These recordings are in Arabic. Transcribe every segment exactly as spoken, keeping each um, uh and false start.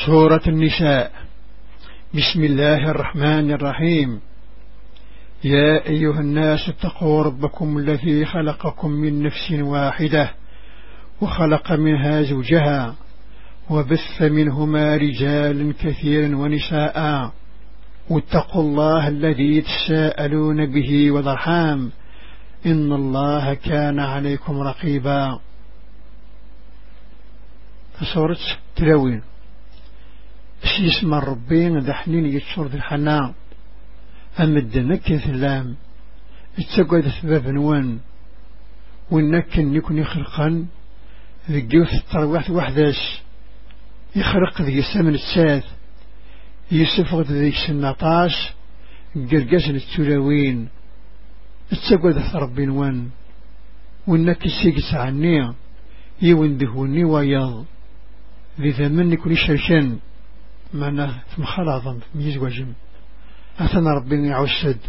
سورة النساء. بسم الله الرحمن الرحيم. يا أيها الناس اتقوا ربكم الذي خلقكم من نفس واحدة وخلق منها زوجها وبث منهما رجالا كثيرا ونساء واتقوا الله الذي تساءلون به والأرحام إن الله كان عليكم رقيبا. سورة التلاوين. اسم الربين ذا حنين يتشرد الحنان أمد نكن ثلام اتسقد ثباب نوان والنكن يكون يخلقا ذي جوث التروح وحداش يخرق ذي السمن الساث يسفغد ذي السنطاش قرقاش التلاوين اتسقد ثرب نوان والنكن سيقس عني يوندهوني ويض ذي ثمن يكون يشرشن معنا ثم خلاصا يزوجم أثنى ربنا يعشد.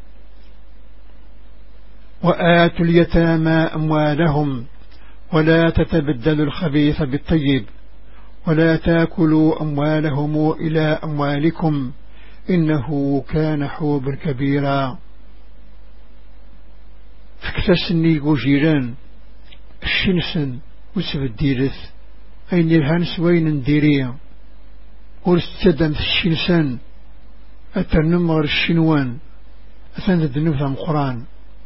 وآتوا اليتامى أموالهم ولا تتبدلوا الخبيث بالطيب ولا تاكلوا أموالهم إلى أموالكم إنه كان حوبا كبيرا. فاكتسني قجيران الشنسن وسبديرث أين الهانس وين نديريا ورستدم في الشنسان أتنمغر الشنوان أثنى النفذ القرآن.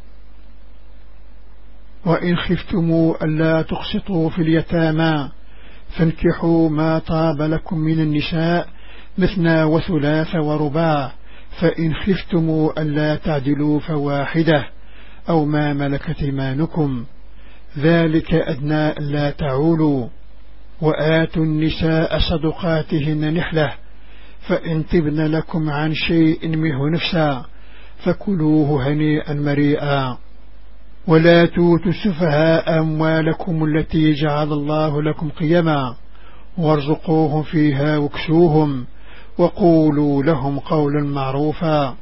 وإن خفتموا ألا تقسطوا في اليتامى فانكحوا ما طاب لكم من النساء مثنى وثلاث ورباع فإن خفتموا ألا تعدلوا فواحدة أو ما ملكت ايمانكم ذلك أدنى ألا تعولوا. وآتوا النساء صدقاتهن نحلة فإن طبن لكم عن شيء منه نفسا فكلوه هنيئا مريئا. ولا توتوا السفهاء أموالكم التي جعل الله لكم قيما وارزقوهم فيها واكسوهم وقولوا لهم قولا معروفا.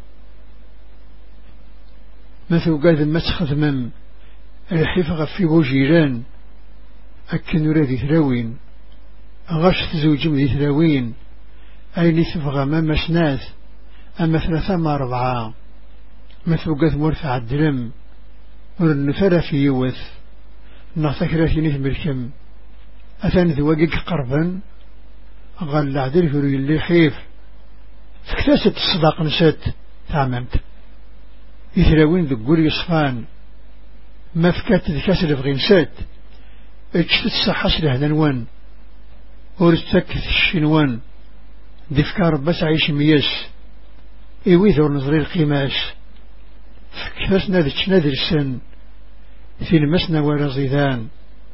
مثل قاد مسخذ من الحفظ في وجيران أكن ذي ثلاوين غشت زوجم ذي ثلاوين أين تبغى ما مسناث أما ثلاثة ما ربعة مثل قد مرفع الدرم ورنفر في يوث نعتكر في نثم الكم أثان ذواقك قربا غال عدل في اللي حيف فاكتاسة الصداق نسات تعممت يثلاوين ذقول يصفان ما فكات ذكاسر في غنسات اجتت الصحاش لهنوان ورستكت الشنوان دفكار بس عيش مياس ايويثور نظري القماش فكاس نادش نادر السن في المسنى ورزيدان.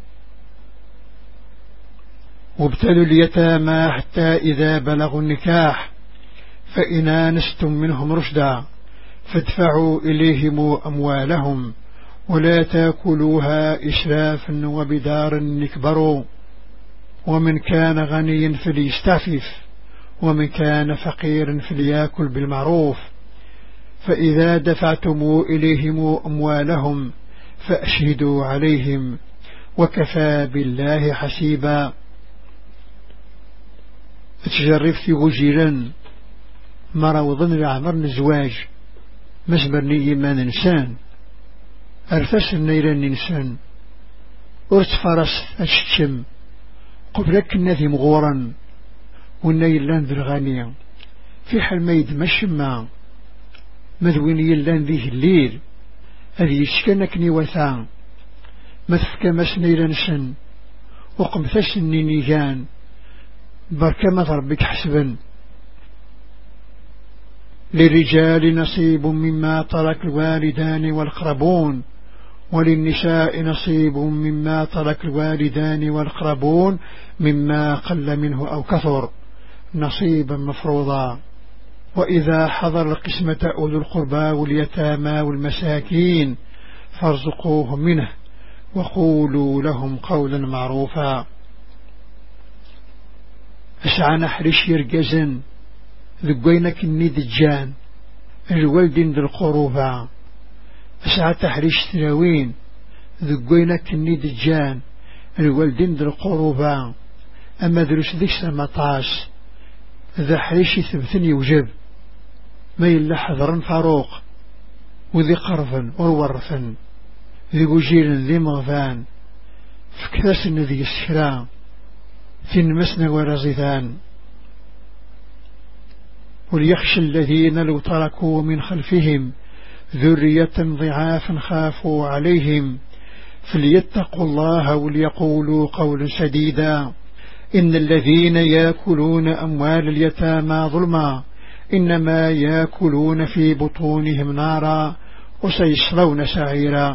وابتلوا اليتامى حتى إذا بلغوا النكاح فإن آنستم منهم رشدا فادفعوا إليهم أموالهم ولا تاكلوها إسرافا وبدارا يكبروا ومن كان غنيا فليستعفف ومن كان فقيرا فليأكل بالمعروف. فإذا دفعتم إليهم أموالهم فأشهدوا عليهم وكفى بالله حسيبا. اتجرفت وجيرا مروضا لعمر الزواج مسبرني ما ننسان أرفس النير النسان ارتفرس أشتشم قبلك النذي مغورا والنيلان ذي الغانية في حال ما يدمشما مذويني اللان ذيه الليل هذه يشكنكني وثان مثفك مسنير نسن وقمثش النينيجان بركة ربك حسبا. للرجال نصيب مما ترك الوالدان والأقربون وللنساء نصيب مما ترك الوالدان والأقربون مما قل منه أو كثر نصيبا مفروضا. وإذا حضر القسمة أولو القربى واليتامى والمساكين فارزقوهم منه وقولوا لهم قولا معروفا. أسعى نحرش يرقزن ذقينك النيد الجان الوالدين ذي القروبة أسعى تحريش ثلاوين ذقينك النيد الجان الوالدين ذي القروبة أما دروس ذيك سمطاش ذا حريش ثبتن يوجب ما يلا حذرا فاروق وذي قرفا ورورثا ذي قجيل ذي مغفان فكاس ذي السكرا في المسن ورزثان وليخشى الذين لو تركوا من خلفهم ذرية ضعافا خافوا عليهم فليتقوا الله وليقولوا قولا سديدا إن الذين يأكلون أموال اليتامى ظلما إنما يأكلون في بطونهم نارا وسيصلون سعيرا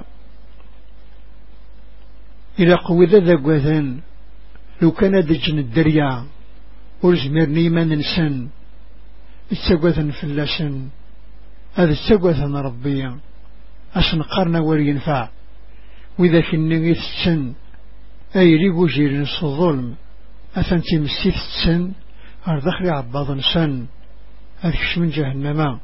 إلى قوة ذا لو كان دجن الدريا ورزمرني من نسن السقوة فلسن هذا السقوة ربيا أسن قرن ورينفع وإذا كنني السن أي ريقو جيرن الظلم أثنتي مسيث السن أرضخري عباضا سن أذكش من جهنم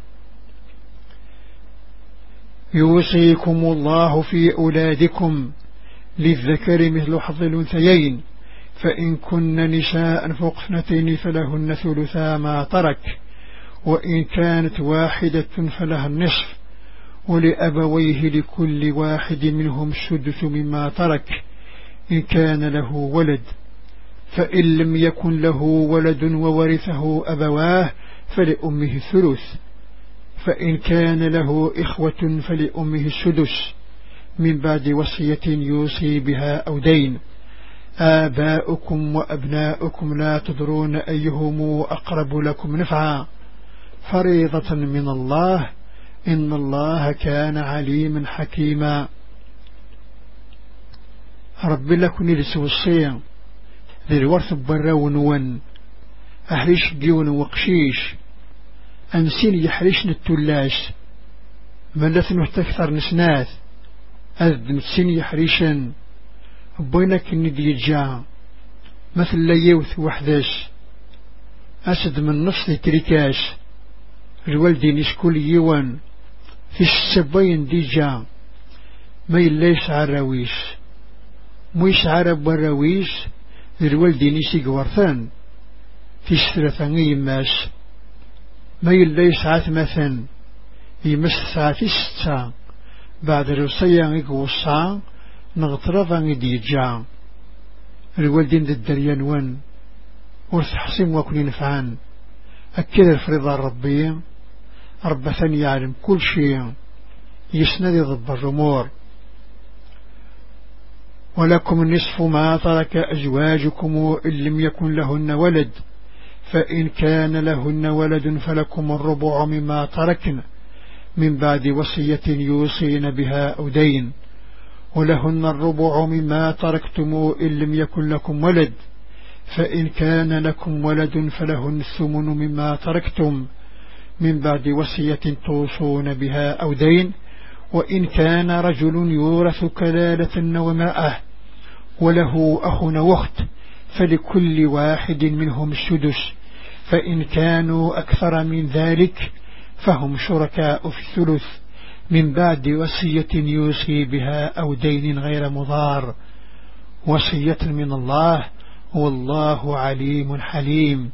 يوصيكم الله في أولادكم للذكر مثل حظ الأنثيين فإن كن نساء فوق اثنتين فلهن ثلثا ما ترك وإن كانت واحدة فلها النصف ولأبويه لكل واحد منهم السدس مما ترك إن كان له ولد فإن لم يكن له ولد وورثه أبواه فلأمه الثلث فإن كان له إخوة فلأمه السدس من بعد وصية يوصي بها أو دين آباؤكم وأبناؤكم لا تدرون أيهم أقرب لكم نفعا فريضة من الله إن الله كان عليما حكيما رب لكم نلسوا الصيام ذي الورث براون ون أحريش ديون وقشيش أنسين يحريشن التلاش ملثن تكثر نسناث أذن سين يحريشن بينك الندي الجاع مثل ليوث وحداش أسد من نص تريكاش الوالدين يشكول يوان في السبين ديجا ما يليش عراويش ميش عرب وراويش الوالدين يسيق ورثان في الثلاثان يماس ما يليش عثمثا يمس ساعة الستة بعد الوصية يقوصا نغطرفا يديجا الوالدين ذا الدريان وان ورث حسين وكل نفعان أكد الفريضة الربية رب ثاني يعلم كل شيء يسند ضب الرمور ولكم النصف ما ترك أزواجكم إن لم يكن لهن ولد فإن كان لهن ولد فلكم الربع مما تركن من بعد وصية يوصين بها أو دين ولهن الربع مما تركتم إن لم يكن لكم ولد فإن كان لكم ولد فلهن الثمن مما تركتم من بعد وصية توصون بها أو دين وإن كان رجل يورث كلالة وماءه وله أخ وأخت فلكل واحد منهم السدس فإن كانوا أكثر من ذلك فهم شركاء في الثلث من بعد وصية يوصي بها أو دين غير مضار وصية من الله والله عليم حليم.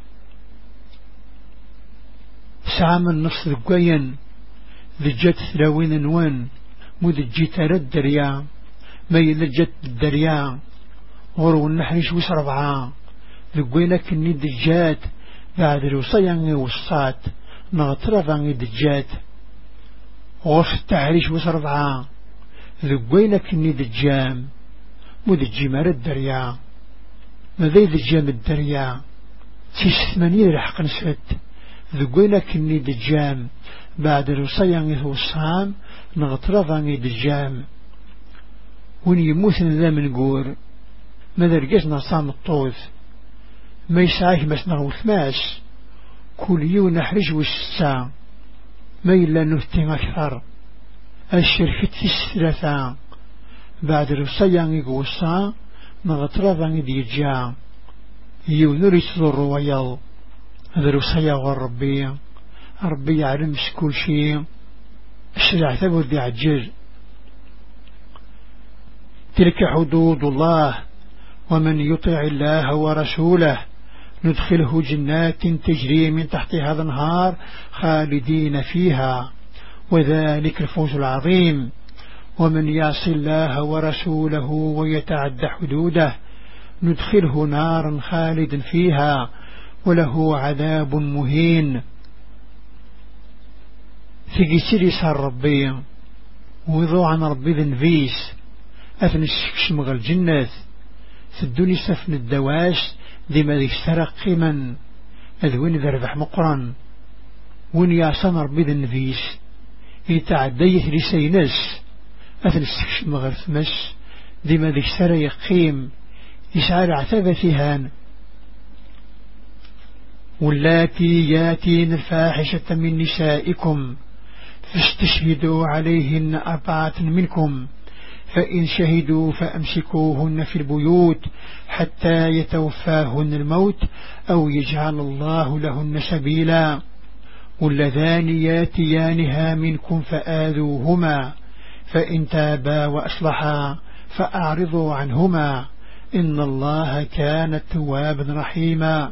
سعام النص ذقين ذجت ثلاوين وان مذجت الدريا ما يلجت الدريا غرو النحرش وسربعا ذقينك الني دجات بعد الوصيان وصات نغطرفا دجات غرف التعريش وسربعا ذقينك الني دجام مذجي مار الدريا ماذا دجام الدريا سيس ثمانية رحق نسفت ذقينك الني دجام بعد الوصيان وصام نغطرفا دجام وين يموثن ذا من قور ماذا رقسنا صام الطوث ما يسعيه بس نغوث ماس كل يوم نحرج والساعة ما إلا نهتم أكثر الشركة في الثلاثة بعد الوصيان يقوصا نغطرفا ديجا يونري صدر ويل هذا الوصيا والربي ربي يعلم كل شيء الشرع ثبت بعجل تلك حدود الله ومن يطع الله ورسوله ندخله جنات تجري من تحتها الأنهار خالدين فيها وذلك الفوز العظيم. ومن يعص الله ورسوله ويتعد حدوده ندخله نارا خالدا فيها وله عذاب مهين. في سيري صار ربي وضو عن ربي ذنفيس أثن الشمغ الجنات سدوني سفن الدواش ديما ذي سرق قيما أذوين ذربح مقرا وين يعصان ربي ذنفيس يتعديث لسينس أثن الشمغ الثمس ديما ذي سرق يقيم يسعى عتبتهان. واللاتي ياتين الفاحشة من نسائكم فاستشهدوا عليهن أربعة منكم فإن شهدوا فأمسكوهن في البيوت حتى يتوفاهن الموت أو يجعل الله لهن سبيلا. واللذان ياتيانها منكم فآذوهما فإن تابا وأصلحا فأعرضوا عنهما إن الله كان توابا رحيما.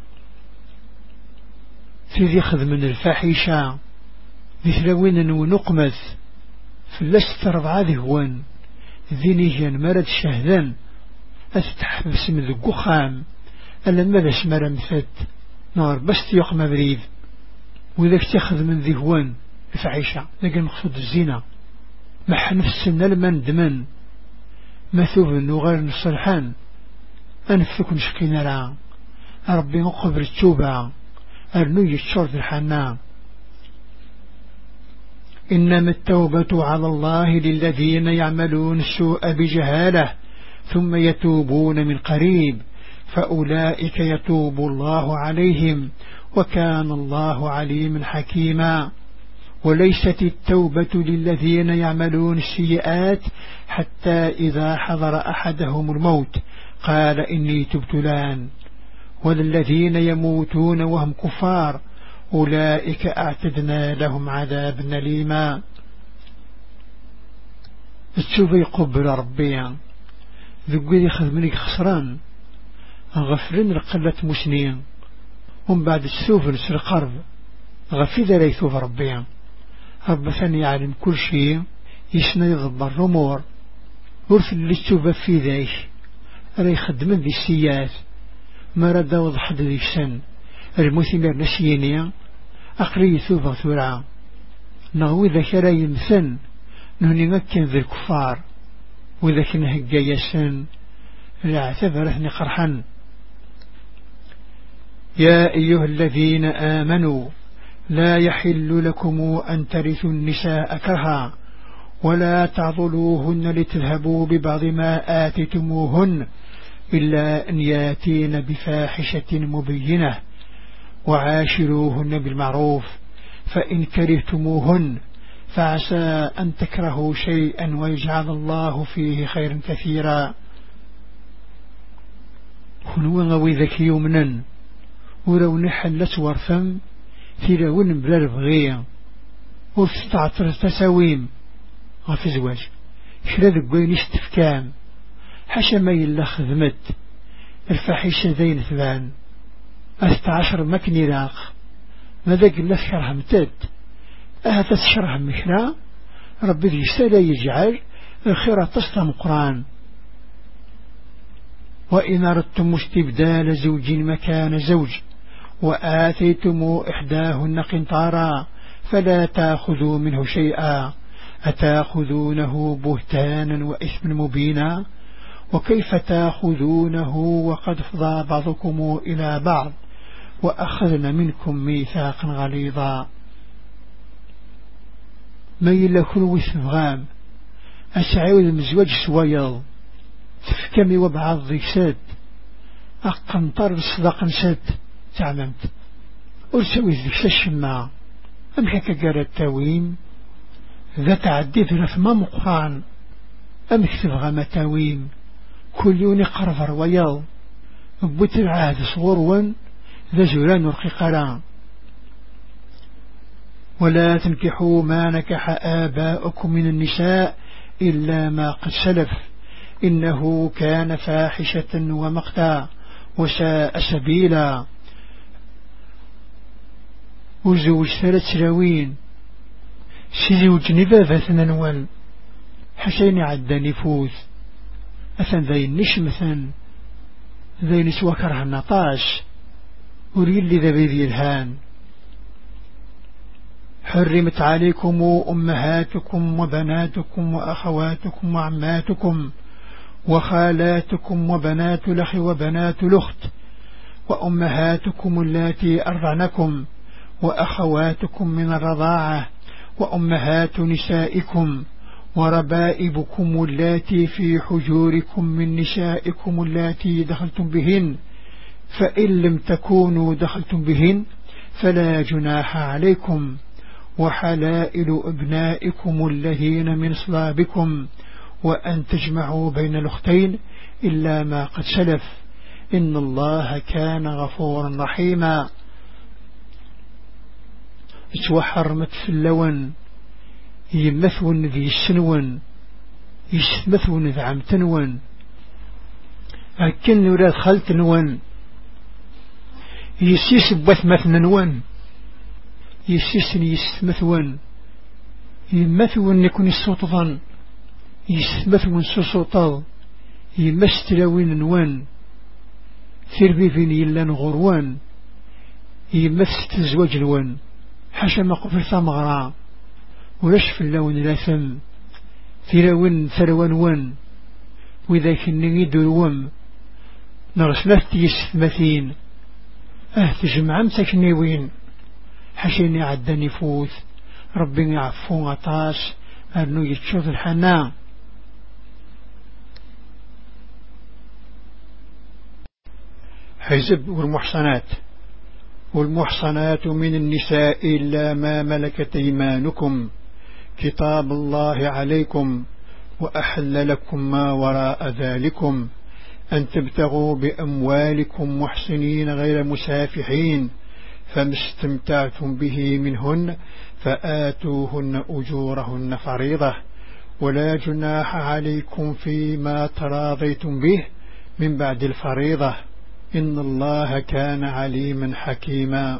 في خذ من الفاحشة مثلوين ونقمث فلست ربع ذهوان ذيني جان مرد شهدان أتتحبس من ذقو خام ألا ماذا شمر مثد نار بس يقم بريد وإذا تأخذ من ذهوان الفاحشة لكن مقصود الزنا مح نفسنا لمن دمن مثوب النغير نصرحان أنفك نشقينا لا ربي مقبر التوبة أرنوي الشرط الحنان. إنما التوبة على الله للذين يعملون السوء بجهالة ثم يتوبون من قريب فأولئك يتوب الله عليهم وكان الله عليما حكيما. وليست التوبة للذين يعملون السيئات حتى إذا حضر أحدهم الموت قال إني تبت الآن وللذين يموتون وهم كفار أولئك أعتدنا لهم عذابا أليما. التوبة يقبل ربيا ذقوا يخذ منك خسران غفرين لقلة مسنين ومن بعد السوف لسر قرب غفيذا ليثوف ربيا رب ثاني يعلم كل شيء يسنى يضبر الأمور ورث اللي التوبة في ذاك رأي خدمن ذي السيات ما رد وضح ذي السن المثمر نسيني أقري ثوبة ثرع نغوي ذاك رأي يمثن نهني مكن ذي الكفار وذاك نهجا يسن لا اعتبرهني قرحا. يا أيها الذين آمنوا لا يحل لكم أن ترثوا النساء كرها ولا تعضلوهن لتذهبوا ببعض ما آتتموهن إلا أن ياتين بفاحشة مبينة وعاشروهن بالمعروف فإن كرهتموهن فعسى أن تكرهوا شيئا ويجعل الله فيه خيرا كثيرا. كنوا غوي ذكي يمنا ولو نحلت ورثا ثيرون بلا البغية وستعطر تساويم غفي زواج شلا ذقوين استفكام حاشا ما يلا خدمت الفاحشة ذين ثبان أستعشر مكني راق ماذا قلت شرح متد أهذا الشرح مشرا ربي ذي سلا يجعل الخيرة تصطم قرآن. وإن أردتم استبدال زوج مكان زوج وآتيتم إحداهن قنطارا فلا تأخذوا منه شيئا أتأخذونه بهتانا وإثما مبينا وكيف تأخذونه وقد فضى بعضكم إلى بعض وأخذنا منكم ميثاقا غليظا. ميل لكل وثغام أسعود المزواج سويض تفكمي وبعض ذيكساد أقنطر الصداق نساد تعممت أرسوي ذيكسا الشماع أمحك قال التاويم ذا تعديد رثما مقران أمك تبغى متاويم كل يوني قرفر ويض بوت العهد صغروا ذا زران ورقيقران. ولا تنكحوا ما نكح آباؤكم من النساء إلا ما قد سلف إنه كان فاحشة ومقتا وساء سبيلا. وزوج ثلاث راوين سيزوج نبابة ننوال حسين عدى نفوذ أثن ذي النشمثن ذي نسوى كره النطاش وريل لي ذبيذي الهان. حرمت عليكم أمهاتكم وبناتكم وأخواتكم وعماتكم وخالاتكم وبنات الأخ وبنات الأخت وأمهاتكم اللاتي أرضعنكم وأخواتكم من الرضاعة وأمهات نسائكم وربائبكم اللاتي في حجوركم من نسائكم اللاتي دخلتم بهن فإن لم تكونوا دخلتم بهن فلا جناح عليكم وحلائل أبنائكم الذين من صلابكم وأن تجمعوا بين الأختين إلا ما قد سلف إن الله كان غفورا رحيما. اتوحرمت في اللون يمثون ذي السنون يستمثون ذي عمتنون أكن ولاد خلت نون يسيس بثمث نون يسيسن يستمثون يمثون يكون السلطان يستمثون سلطان يمستلوين نوان ثربيفين يلان غروان يمثل الزواج الوان حاشا ما قفل ثمغرا ولش في اللون لا ثم ثروان ثروان وان وإذا كنا يدروم نرسلت يستمثين اه تجمع مسكنيوين حاشيني عدى نفوث ربي يعفو عطاش أنه يتشوف الحنان. حزب والمحصنات والمحصنات من النساء إلا ما ملكت أيمانكم كتاب الله عليكم وأحل لكم ما وراء ذلكم أن تبتغوا بأموالكم محسنين غير مسافحين فما استمتعتم به منهن فآتوهن أجورهن فريضة ولا جناح عليكم فيما تراضيتم به من بعد الفريضة إن الله كان عليما حكيما.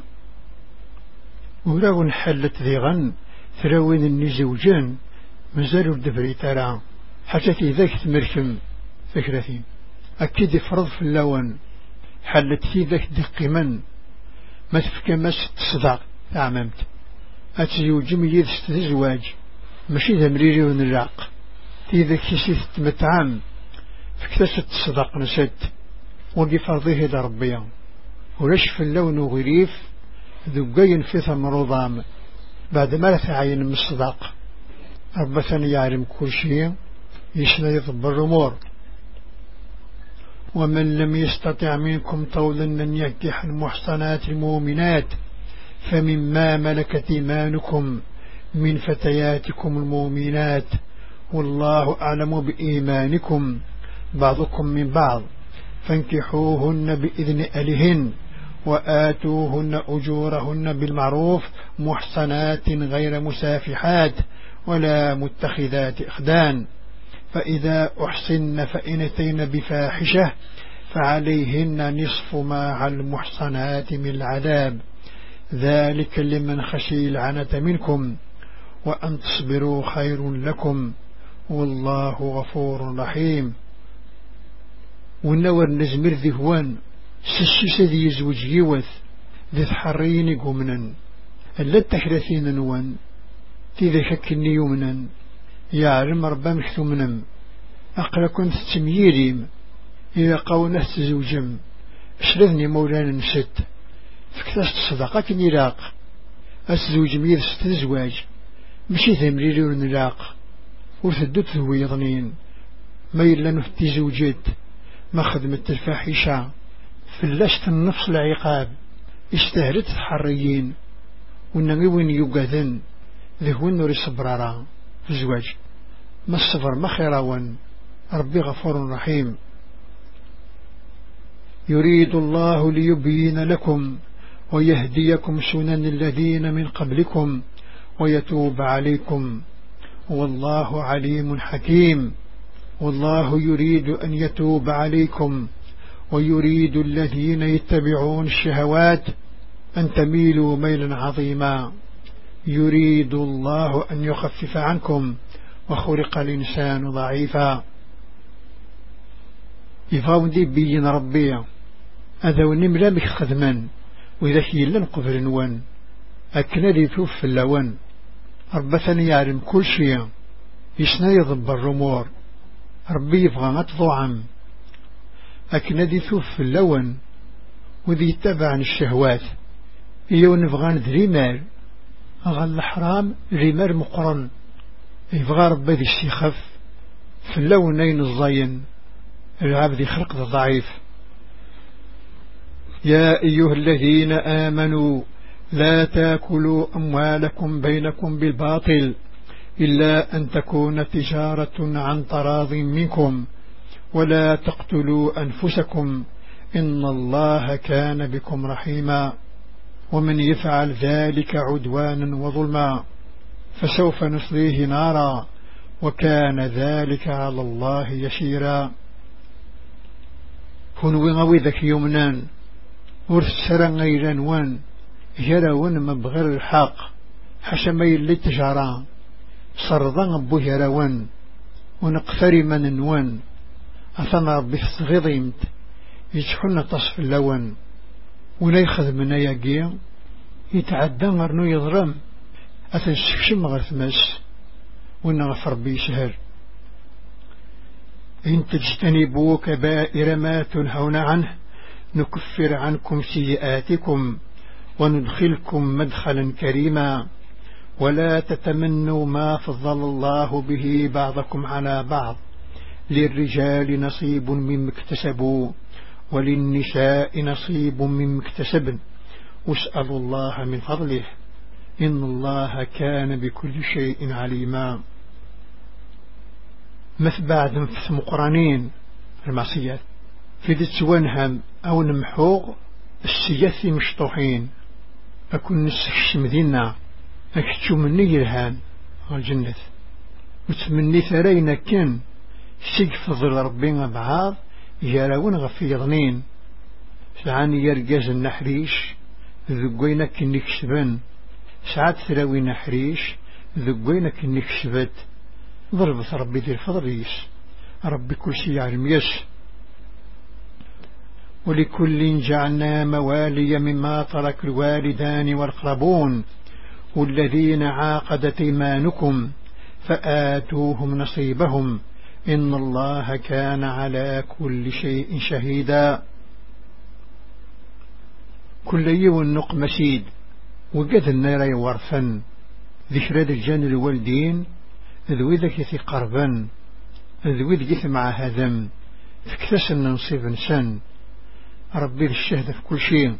ولو انحلت ذي غن ثروين النزوجان مازالوا الدبري ترى حتى ذاك تمركم فكرتين أكيد فرض في اللون حلت في ذاك دقي من ما تفكى ما تصدق تعممت أتزوج ميز تزواج ماشي ذا مريري ونراق في ذاك يسيث تمتعام فكتست تصدق نسد ودي فرضيه دا ربيا ولش في اللون غريف ذقين في ثمر ضام بعد ما تعين من الصداق رب ثاني يعلم كل شيء يشنا يضبر الأمور. ومن لم يستطع منكم طولا أن ينكح المحصنات المؤمنات فمما ملكت إيمانكم من فتياتكم المؤمنات والله أعلم بإيمانكم بعضكم من بعض فانكحوهن بإذن أهلهن وآتوهن أجورهن بالمعروف محصنات غير مسافحات ولا متخذات أخدان فإذا أحصن فإن أتين بفاحشة فعليهن نصف ما على المحصنات من العذاب ذلك لمن خشي العنة منكم وأن تصبروا خير لكم والله غفور رحيم. ونور نزمر ذهوان سسس ذي يزوج يوث ذي تحرين قمنا ألا التحرثين نوان تذي شكني يمنا يعلم ربا مشتمنا أقل كنت تمييريم إذا قونا تزوجم أشرذني مولانا نشد فكتاست صدقات نراق أتزوج مير ستزواج مشي ثمريري ونراق وثدت ذو يضنين ما يلا نفتي زوجت ما خدمت الفاحشة فلشت النفس العقاب اشتهرت الحريين ونغي وين يقاذن ذهون نوري صبرارا في الزواج ما الصبر ما خيراون ربي غفور رحيم. يريد الله ليبين لكم ويهديكم سنن الذين من قبلكم ويتوب عليكم والله عليم حكيم. والله يريد أن يتوب عليكم ويريد الذين يتبعون الشهوات أن تميلوا ميلا عظيما يريد الله أن يخفف عنكم وخلق الإنسان ضعيفا. يفاون دي بيين ربي هذا ونملا بك خدما وإذا كيلن قبل نوان أكنا دي توف في اللوان ربثني يعلم كل شيء يسنا يضب الرمور ربي يبغى أطضعم أكنا دي توف في اللوان وذي يتبع عن الشهوات إيو نبغى ذريمال أغل الحرام ريمال مقرن يبغى ربي ذي السيخف في اللون نين الزين العبد يخلق ضعيف. يا أيها الذين آمنوا لا تاكلوا أموالكم بينكم بالباطل إلا أن تكون تجارة عن تراض منكم ولا تقتلوا أنفسكم إن الله كان بكم رحيما ومن يفعل ذلك عدوانا وظلما فسوف نصليه نارا وكان ذلك على الله يسيرا. كنوا غوي ذاك يومنان ورسرا غيران وان هراون مبغر الحق حشمي اللي تجارا صرضا أبو هراون ونقفر من نوان أثنى ربي صغيضيمت يتحن تصف اللون ونيخذ من ياقيا يتعدى غرنو يضرم أتنسكشم غرث مس ونغفر بي سهر. إن تجتنبوا كبائر ما تنهون عنه نكفر عنكم سيئاتكم وندخلكم مدخلا كريما ولا تتمنوا ما فضل الله به بعضكم على بعض للرجال نصيب مما اكتسبوا وللنساء نصيب مما اكتسبن واسألوا الله من فضله إن الله كان بكل شيء عليما. مثل بعد في مقرانين المعصيات في ذي تسوانهم أو نمحوغ السياثي مشطوحين أكون نسخش مدينة أكتشو مني يرهان الجنة وتمني ثرينا كان سيقفض ربنا بعض يراون غفي يضنين سعاني يرقاز النحريش ذقوينا كنك شبان ساعات ثراوي نحريش ذقوينا كنك شبات ضربت ربي ذي الفضريس ربي كل شيء علم يس. ولكل جعلنا موالي مما ترك الوالدان والأقربون والذين عاقدت ايمانكم فآتوهم نصيبهم إن الله كان على كل شيء شهيدا. كل يوم نق مسيد وقد النار يورثا ذكر الجن الوالدين ذوي ذاك يثي قربا ذوي ذاك مع هذم فكتسن نصيب نسان ربي الشهد في كل شيء.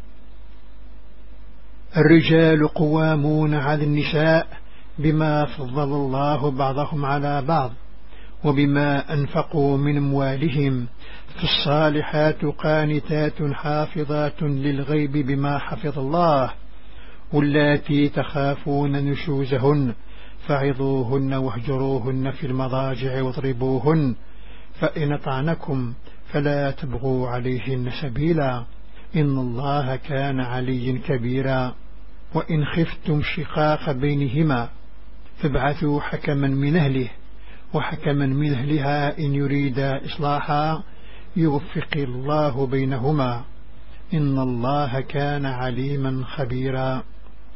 الرجال قوامون على النساء بما فضل الله بعضهم على بعض وبما أنفقوا من أموالهم فالصالحات قانتات حافظات للغيب بما حفظ الله واللاتي تخافون نشوزهن فعظوهن واهجروهن في المضاجع واضربوهن فإن طعنكم فلا تبغوا عليهن سبيلا إن الله كان علي كبيرا. وإن خفتم شقاق بينهما فابعثوا حكما من أهله وحكما من أهلها إن يريدا إصلاحا يوفق الله بينهما إن الله كان عليما خبيرا.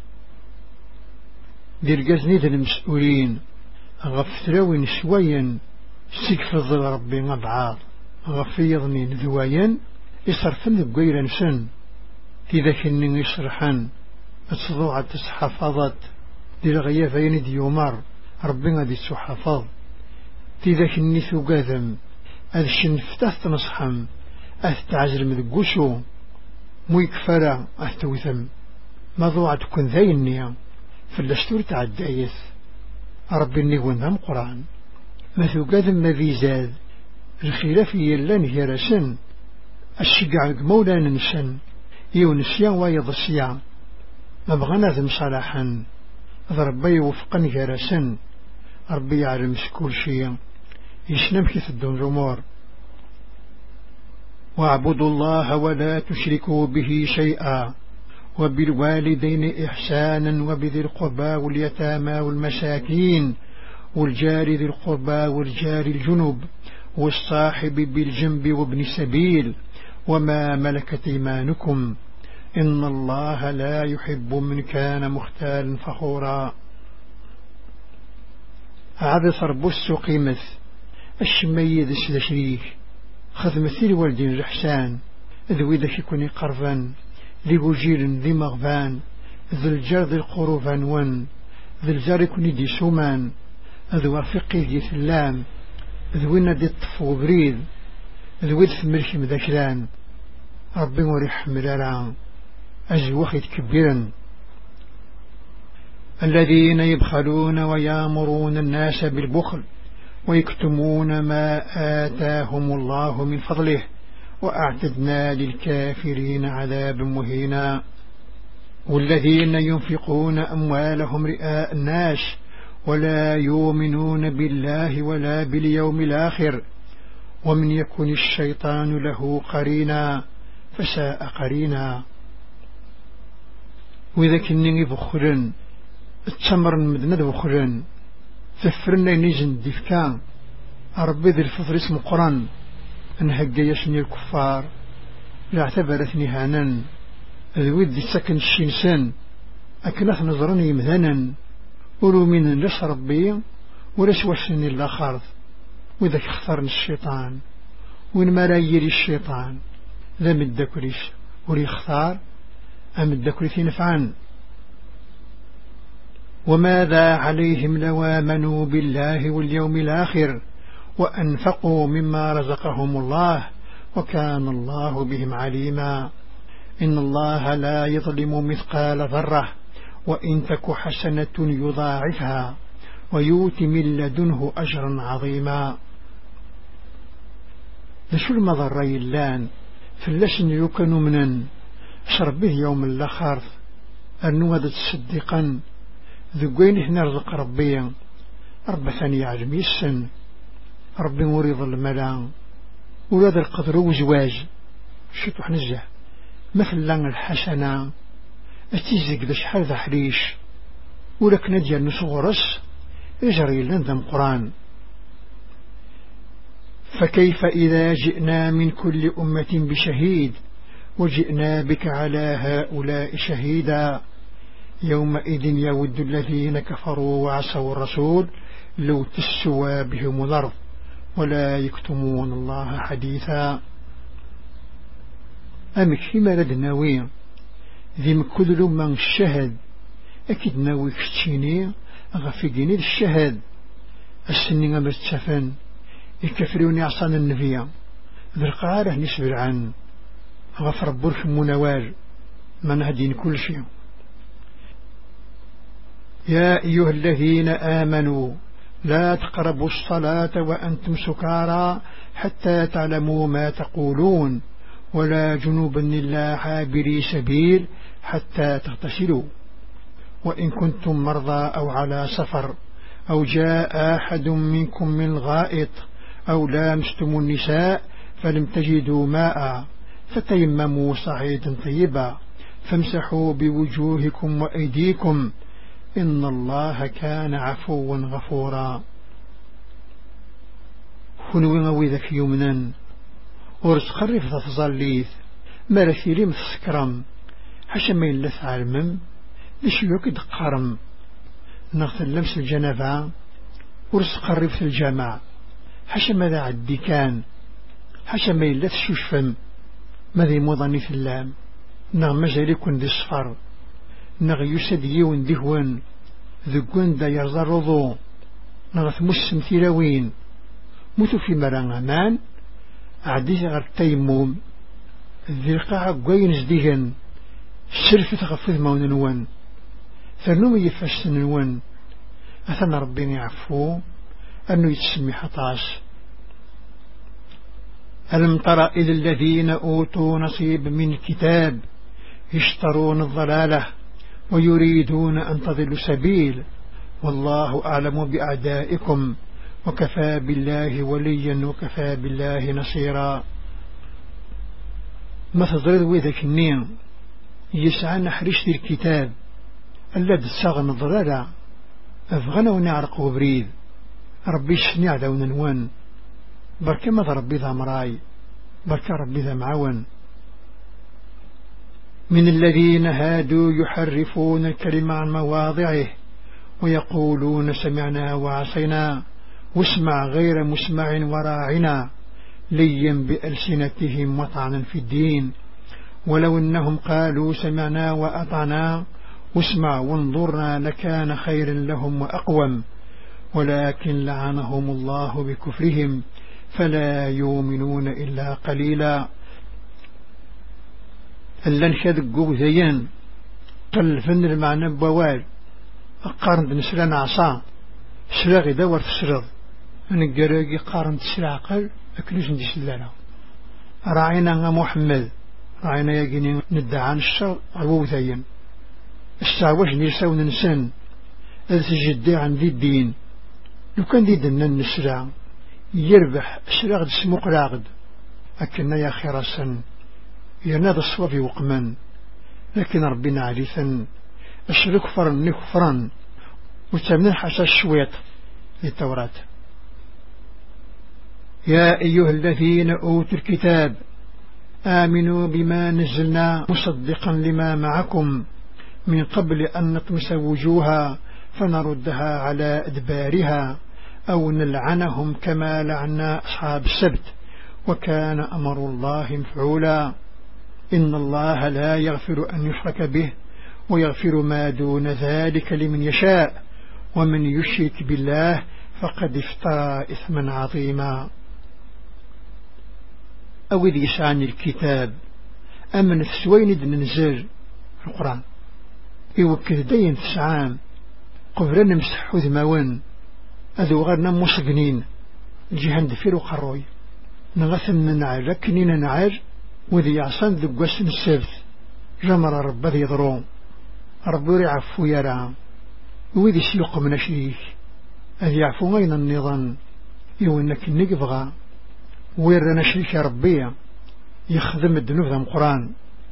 ديرقزني ذا المسؤولين غفتروين شويا سيكفض ربي مبعاض غفيضني ذويا يصرفن بقير نسن تذكنن يصرحن تصدوع تسحفظت دي الغيافين ديومر ربنا دي تسحفظ تذكني ثقاذم أذشن فتاث نصحم أثتعزل مذقوشو مو يكفر أهتوثم مضوعة تكون ذي النية فالأشتور تعدايث ربي النيوان ذم قرآن ما ثقاذم ما في زاد الخلاف يلان هيرسن الشقع مولانا نسن يونسيا ويضسيا ما بغنا ذم صلاحا ربي يوفقن هيرسن ربي يعلم كل شيء يشنم كيف الدون الأمور. واعبدوا الله ولا تشركوا به شيئا وبالوالدين إحسانا وبذي القربى واليتامى والمساكين والجار ذي القربى والجار الجنب والصاحب بالجنب وابن السبيل وما ملكت ايمانكم إن الله لا يحب من كان مختالا فخورا. عاد صربوس قيمة الشميد السلشريك خذ مثيل والدين الإحسان ذو ذاك يكون قربان ذي وجيل ذي مغبان ذي الجار ذي القروفان ون ذي الجار يكون دي سومان ذو فقه دي ثلام ذو دي الطفو بريد ذو ذي ثمرك مذاكران ربي وريح ملالان أزوخي كبيرا. الذين يبخلون ويامرون الناس بالبخل ويكتمون ما آتاهم الله من فضله وأعتدنا للكافرين عذابا مهينا. والذين ينفقون أموالهم رئاء الناس ولا يؤمنون بالله ولا باليوم الآخر ومن يكن الشيطان له قرينا فساء قرينا. وإذا كنني بخلن التمر المدنة بخلن ثفرنا نيزن ديفكان ربي ذي الفضل اسم قران انهجا يسني الكفار لا اعتبرتني هانا الود سكن الشنسان أكنث نظرني مذانا ولو من لس ربي ولس وسني الآخر وإذا اختارني الشيطان وإن ما لا يري الشيطان ذا مدكريش ولي اختار أمدكريثي نفعان. وماذا عليهم لو آمنوا بالله واليوم الآخر وأنفقوا مما رزقهم الله وكان الله بهم عليما. إن الله لا يظلم مثقال ذرة وإن تك حسنة يضاعفها ويؤت من لدنه أجرا عظيما. ذشو المضري اللان فلسن يكن منا شرب به يوم الآخر أنه هذا تصدقا ذقين إحنا رزق ربيا رب ثاني عجم السن ربي مريض الملا ولاد القدر وزواج شتو حنزه مثل لان الحسنة اتيزيك ذا شحال ذا حريش ولك نديا نصغرس يجري لنا قرآن. فكيف إذا جئنا من كل أمة بشهيد وجئنا بك على هؤلاء شهيدا يومئذ يود الذين كفروا وعصوا الرسول لو تسوى بهم الأرض ولا يكتمون الله حديثا. أمك فيما لدناوي ذي مكذل من الشهد أكيد ناوي كتشيني غفقيني الشهد السنين أمرتشفن يكفروني عصان النبي ذي القعارة نسبر عن غفر برف منوار من هدين كل شيء. يا أيها الذين آمنوا لا تقربوا الصلاة وأنتم سكارى حتى تعلموا ما تقولون ولا جنوبا إلا عابري سبيل حتى تغتسلوا وإن كنتم مرضى أو على سفر أو جاء أحد منكم من الغائط أو لامستم النساء فلم تجدوا ماء فتيمموا صعيدا طيبا فامسحوا بوجوهكم وأيديكم إن الله كان عفوا غفورا. خنوين وذاك يومنا ورس خرف تظليث مرثيلي مثسكرم حشمين لث عالمم لشيوك دقارم نغثل لمس الجنفة ورس خرف في الجامع حشم ذا عدي كان حشمين لث شوشفم ماذي مضاني في اللام نغ مجالكن دي الصفر نغ يسدي وندهون ذقون دا يرضى الرضو نغث مسم ثيروين موتو في مران أمان عديث غير التيموم ذي القاعة قوين زديهن السرف تغفذ مون نوان ثرنوم يفشت نوان أثنى ربين يعفو أنه يتسمي حطاش. ألم تر إذ الذين أوتوا نصيب من الكتاب يشترون الضلالة ويريدون أن تضلوا سبيل والله أعلم بأعدائكم وكفى بالله وليا وكفى بالله نصيرا. ما تضرد وذاك النين يسعى نحرش دي الكتاب ألا دساغ نضرارا أفغانا ونعرق وبريد ربي شنيع ذا وننوان بركة ما ربي ذا مراي بركة ربي ذا معاون. من الذين هادوا يحرفون الكلمة عن مواضعه ويقولون سمعنا وعصينا واسمع غير مسمع وراعنا ليا بألسنتهم وطعنا في الدين ولو أنهم قالوا سمعنا وأطعنا واسمع وانظرنا لكان خيرا لهم وأقوم ولكن لعنهم الله بكفرهم فلا يؤمنون إلا قليلا. ألا نشدقوا زيان قلفن المعنى بوال أقارن نسلان عصا سلاغي دور في السرض أنا قراقي قارن تسلع قل أكلوش ندي سلانا راعينا محمد راعينا يقيني ندعان الشر عبو زيان استعوش نيساو ننسان هذا سجدي عن ذي الدين لو كان ذي دنا النسلع يربح سلاغد سموق راغد أكنا يا خيرسا ينادى الصواب وقمان لكن ربنا عليثا أشرك فرن نكفرن وتمنى حسا الشويط للتوراة. يا أيها الذين أوتوا الكتاب آمنوا بما نزلنا مصدقا لما معكم من قبل أن نطمس وجوها فنردها على أدبارها أو نلعنهم كما لعنا أصحاب السبت وكان أمر الله مفعولا. إن الله لا يغفر أن يشرك به ويغفر ما دون ذلك لمن يشاء ومن يشرك بالله فقد افترى إثما عظيما. أو إذ يسعني الكتاب أمن ثسوين دننزل القرآن يوكل دين تسعام قبرنا مسحو ذماوان أذو غرنا مصقنين الجهان دفير وقروي نغثم من نعر لكنين نعر وذي يعصان ذو قسم السبت جمر رب ذي ضرون رب يعفو يرى وذي سيق من شريك أذي يعفو غين النظام يوانك النقفغا ويرنا شريك ربية يخدم الدنوب ذا القرآن.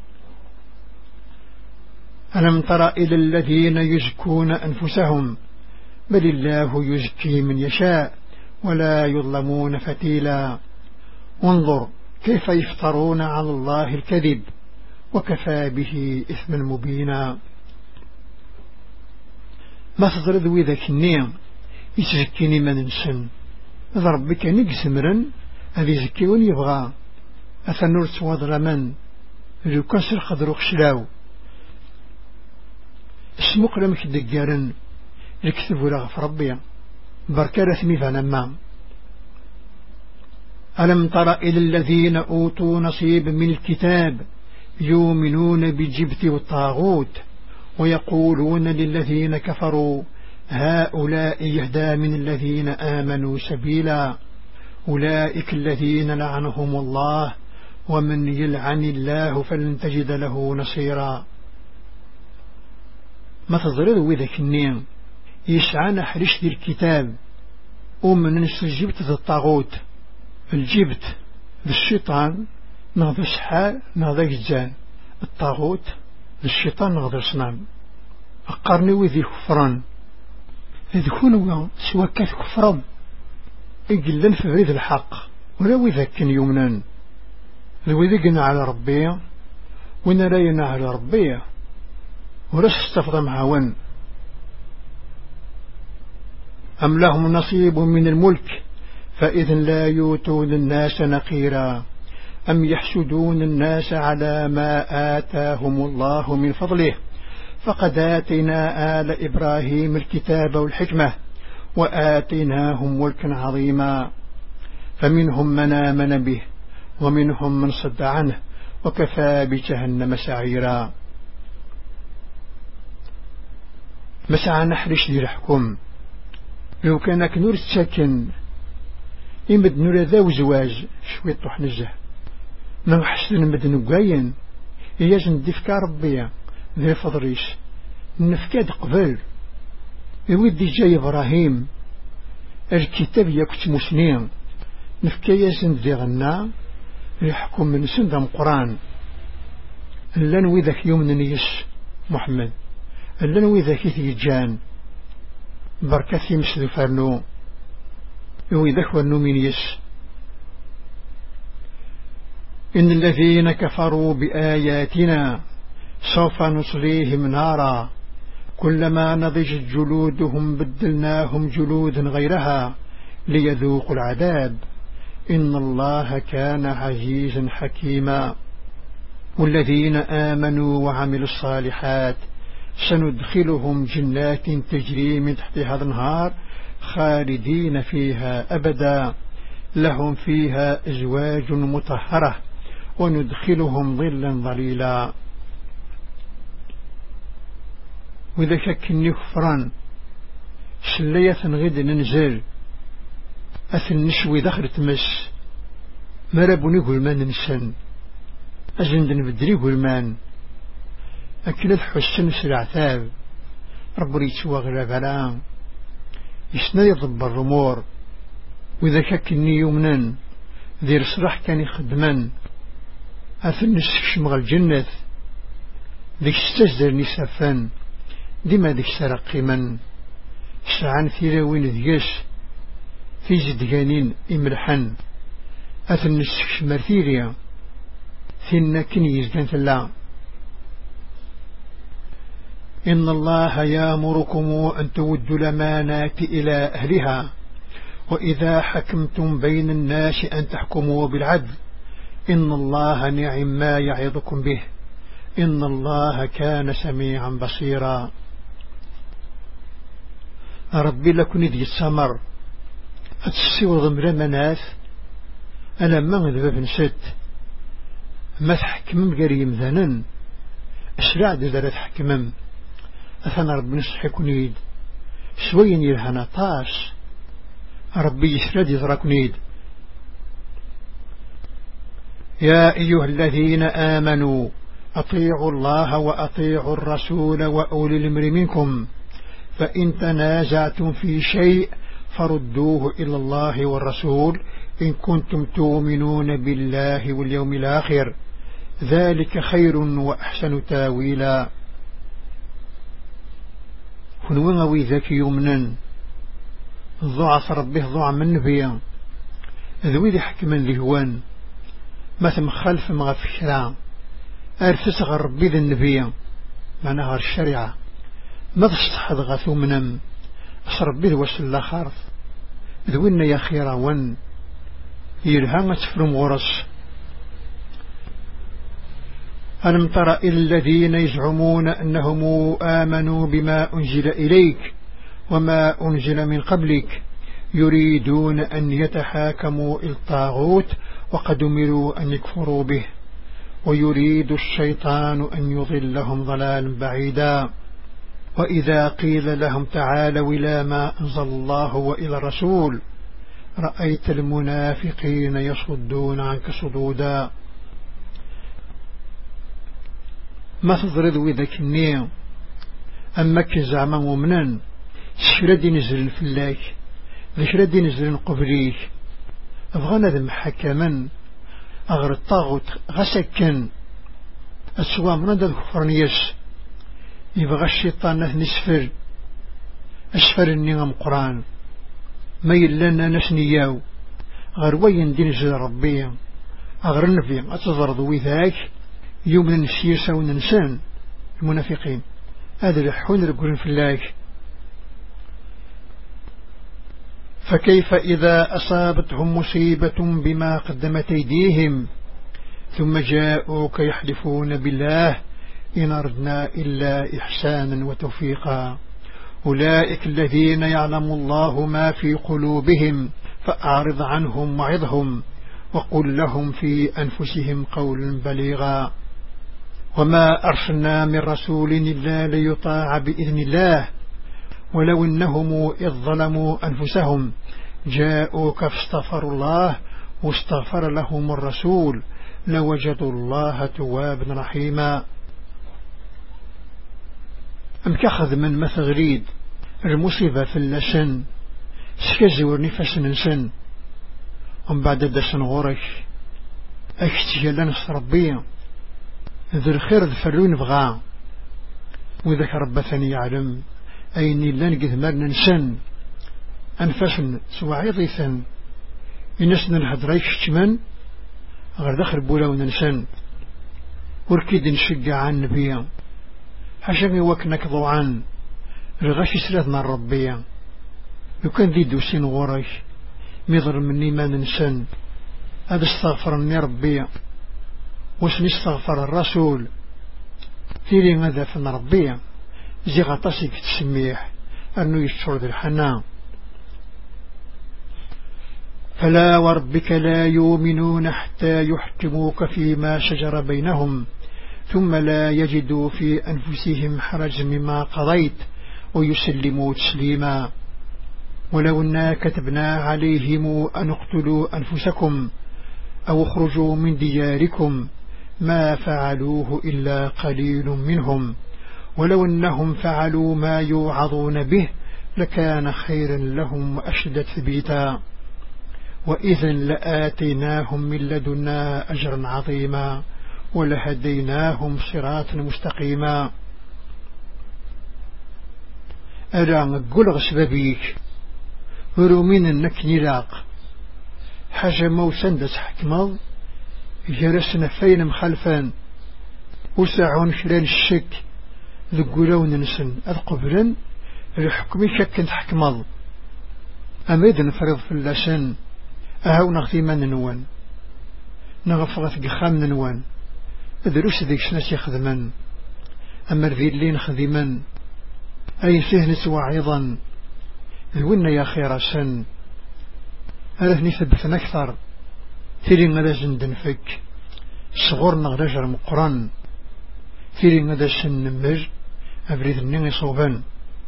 ألم تر إلى الذين يزكون أنفسهم بل الله يزكي من يشاء ولا يظلمون فتيلا. انظر كيف يفترون على الله الكذب وكفى به إثما مبينا. ما تضرد وذاك النيم يتزكيني من نسن إذا ربك نقسمرا هذا يزكيون يبغى أثنور سواد من لو كسر خضروك شلاو اسمك لمك دقارن الكتب ولا في ربي بركة رثمي فنما. ألم تر إلى الذين أوتوا نصيب من الكتاب يؤمنون بالجبت والطاغوت ويقولون للذين كفروا هؤلاء يهدى من الذين آمنوا سبيلا أولئك الذين لعنهم الله ومن يلعن الله فلن تجد له نصيرا. ما تضرد وذاك النيم يسعى حرش دي الكتاب ومن نسل الجبت ذا الطاغوت الجبت بالشيطان نغض سحال نغض جزان الطاغوت بالشيطان نغض صنام أقارني وذي كفران إذ كونوا سوى كيف كفران إقلن في بريد الحق ولا وذاك يومنا وذاكنا على ربي ونراينا على ربي ولا استفضى معاون. أم لهم نصيب من الملك فإذا لا يؤتون الناس نقيرا أم يحسدون الناس على ما آتاهم الله من فضله فقد آتينا آل إبراهيم الكتاب والحكمة وآتيناهم ملكا عظيما فمنهم من آمن به ومنهم من صد عنه وكفى بجهنم سعيرا. مسعى نحرش دي الحكم لو كانك نور الساكن إمد نور ذا وزواج شوية طح نزه نحسن مد نقاين يجن دفكا ربيا ذي فضريش نفكاد قبل يودي جاي إبراهيم الكتاب يكت مسنين نفكا يزن ذي غنا يحكم من سندم قرآن لن وذاك يوم نيس محمد لن وذاك يتجان بركة مسد فرنو وذاك ورنو من يس إن الذين كفروا بآياتنا سوف نصليهم نارا كلما نضجت جلودهم بدلناهم جلودا غيرها ليذوقوا العذاب إن الله كان عزيزا حكيما والذين آمنوا وعملوا الصالحات سندخلهم جنات تجري من تحتها الأنهار خالدين فيها أبدا لهم فيها أزواج مطهرة وندخلهم ظلا ظليلا وإذا شكني كفران سلية غد ننزل أثن نشوي دخل تمس مربني قلمان نسن أزند نبدري قلمان أكلت حسن سلعتاب ربري تسوى غلابلان يسنا يضب الرمور وإذا شكني يومنا ذي رسرح كان يخدمان أثن نسكشمغ الجنة ذيك استجدر نسافان ديما ذيك سرقي من سعان ثيراوين ذيش في زدقانين إمرحن أثن نسكش مرثيريا ثينا كنيز كانت الله إن الله يامركم أن تودوا الأمانات إلى أهلها وإذا حكمتم بين الناس أن تحكموا بالعدل إن الله نعم ما يعظكم به إن الله كان سميعا بصيرا ربي لكن ذي السمر أتسيو ضمر مناث أنا من ذباب نسد ما تحكمم قريم ذنن أسرع ذا تحكمم أثنى ربي نصحكنيد سوين يلهنا طاس ربي يسرد يذركنيد يا أيها الذين آمنوا أطيعوا الله وأطيعوا الرسول وأولي الأمر منكم فإن تنازعتم في شيء فردوه إلى الله والرسول إن كنتم تؤمنون بالله واليوم الآخر ذلك خير وأحسن تاويلا هنوغوي ذاك يومنا ضعف ربه ضع من نبيا ذوي ذي حكما لهوان مثل خلف مغفشرا أرتسغ ربي ذي النبيا معناها الشريعة ما تستحض غثو منم أصربي ذي وسل الآخر ذوينا يا خيرا ون يلهام تفرم غرس ألم تر إلى الذين يزعمون أنهم آمنوا بما أنزل إليك وما أنزل من قبلك يريدون أن يتحاكموا إلى الطاغوت وقد أمروا أن يكفروا به ويريد الشيطان أن يضلهم ضلالا بعيدا وإذا قيل لهم تعالوا إلى ما أنزل الله وإلى الرسول رأيت المنافقين يصدون عنك صدودا ما تضرد وذاك النية أما كزعما مؤمنا شردي نزل في الله شردي نزل قبليك أبغانا ذا محكما أغر الطاغوت غسكا أسوا من هذا الكفرنيس يبغى الشيطان نسفر أسفر النظام قرآن ما يلنا نسنياو غير وين دين زل ربي أغر النبي أتضرد وذاك يوم نسيسا وننسان المنافقين هذا الحون رقون في الله فكيف إذا أصابتهم مصيبة بما قدمت أيديهم ثم جاءوك يحلفون بالله إن أردنا إلا إحسانا وتوفيقا أولئك الذين يعلم الله ما في قلوبهم فأعرض عنهم وعظهم وقل لهم في أنفسهم قولا بليغا وما أرسلنا من رسول إلا ليطاع بإذن الله ولو إنهم إذ ظلموا أنفسهم جاءوك فاستغفروا الله واستغفر لهم الرسول لوجدوا الله توابا رحيما أم كأخذ من مثغريد المصيبة في اللسن سكزور نفس ننسن أم بعد دسن غورش أكتجل نص ربيا ذو الخير ذفرون بغا وذاك رب ثاني يعلم أين لن قذمر ننسن أنفسن سوى عيضيثا إنسنا الهدريك شتمن غير دخل بولا وننسن وركيد نشجع عن نبيا حشاني وكنك ضوعان الغاشي سلاتنا الربية يكون ذي دوسين غوريش ميضر مني ما ننسن هذا استغفرني ربيا واسمي استغفر الرسول ثيري ماذا فن ربيا زي غطاسي تسميح أنه يشعر ذي الحنان فلا وربك لا يؤمنون حتى يحكموك فيما شجر بينهم ثم لا يجدوا في أنفسهم حرج مما قضيت ويسلموا تسليما ولو أننا كتبنا عليهم أن اقتلوا أنفسكم أو اخرجوا من دياركم ما فعلوه إلا قليل منهم ولو أنهم فعلوا ما يوعظون به لكان خيرا لهم وأشد تثبيتا وإذا لآتيناهم من لدنا أجرا عظيما ولهديناهم صراطا مستقيما ألا نقول غسبابيك ورومين أنك نلاق حاجة موسندس حكمض جرسنا فين مخالفان وسعون شلال الشك ذقولون نسن أذقبلا الحكم شك حكمض أميد نفرض في اللسان أهو نغثيما ننوان نغفغث قخام ننوان ادروس ذيك سناس يخدمان أما الذيلين خذيما أي فيه نسوى عيضا ذونا يا خير سن أرثني ثبثنا أكثر ثيري غدا زندنفك صغور نغرجر مقران ثيري غدا سنمج أبريد النين صوبان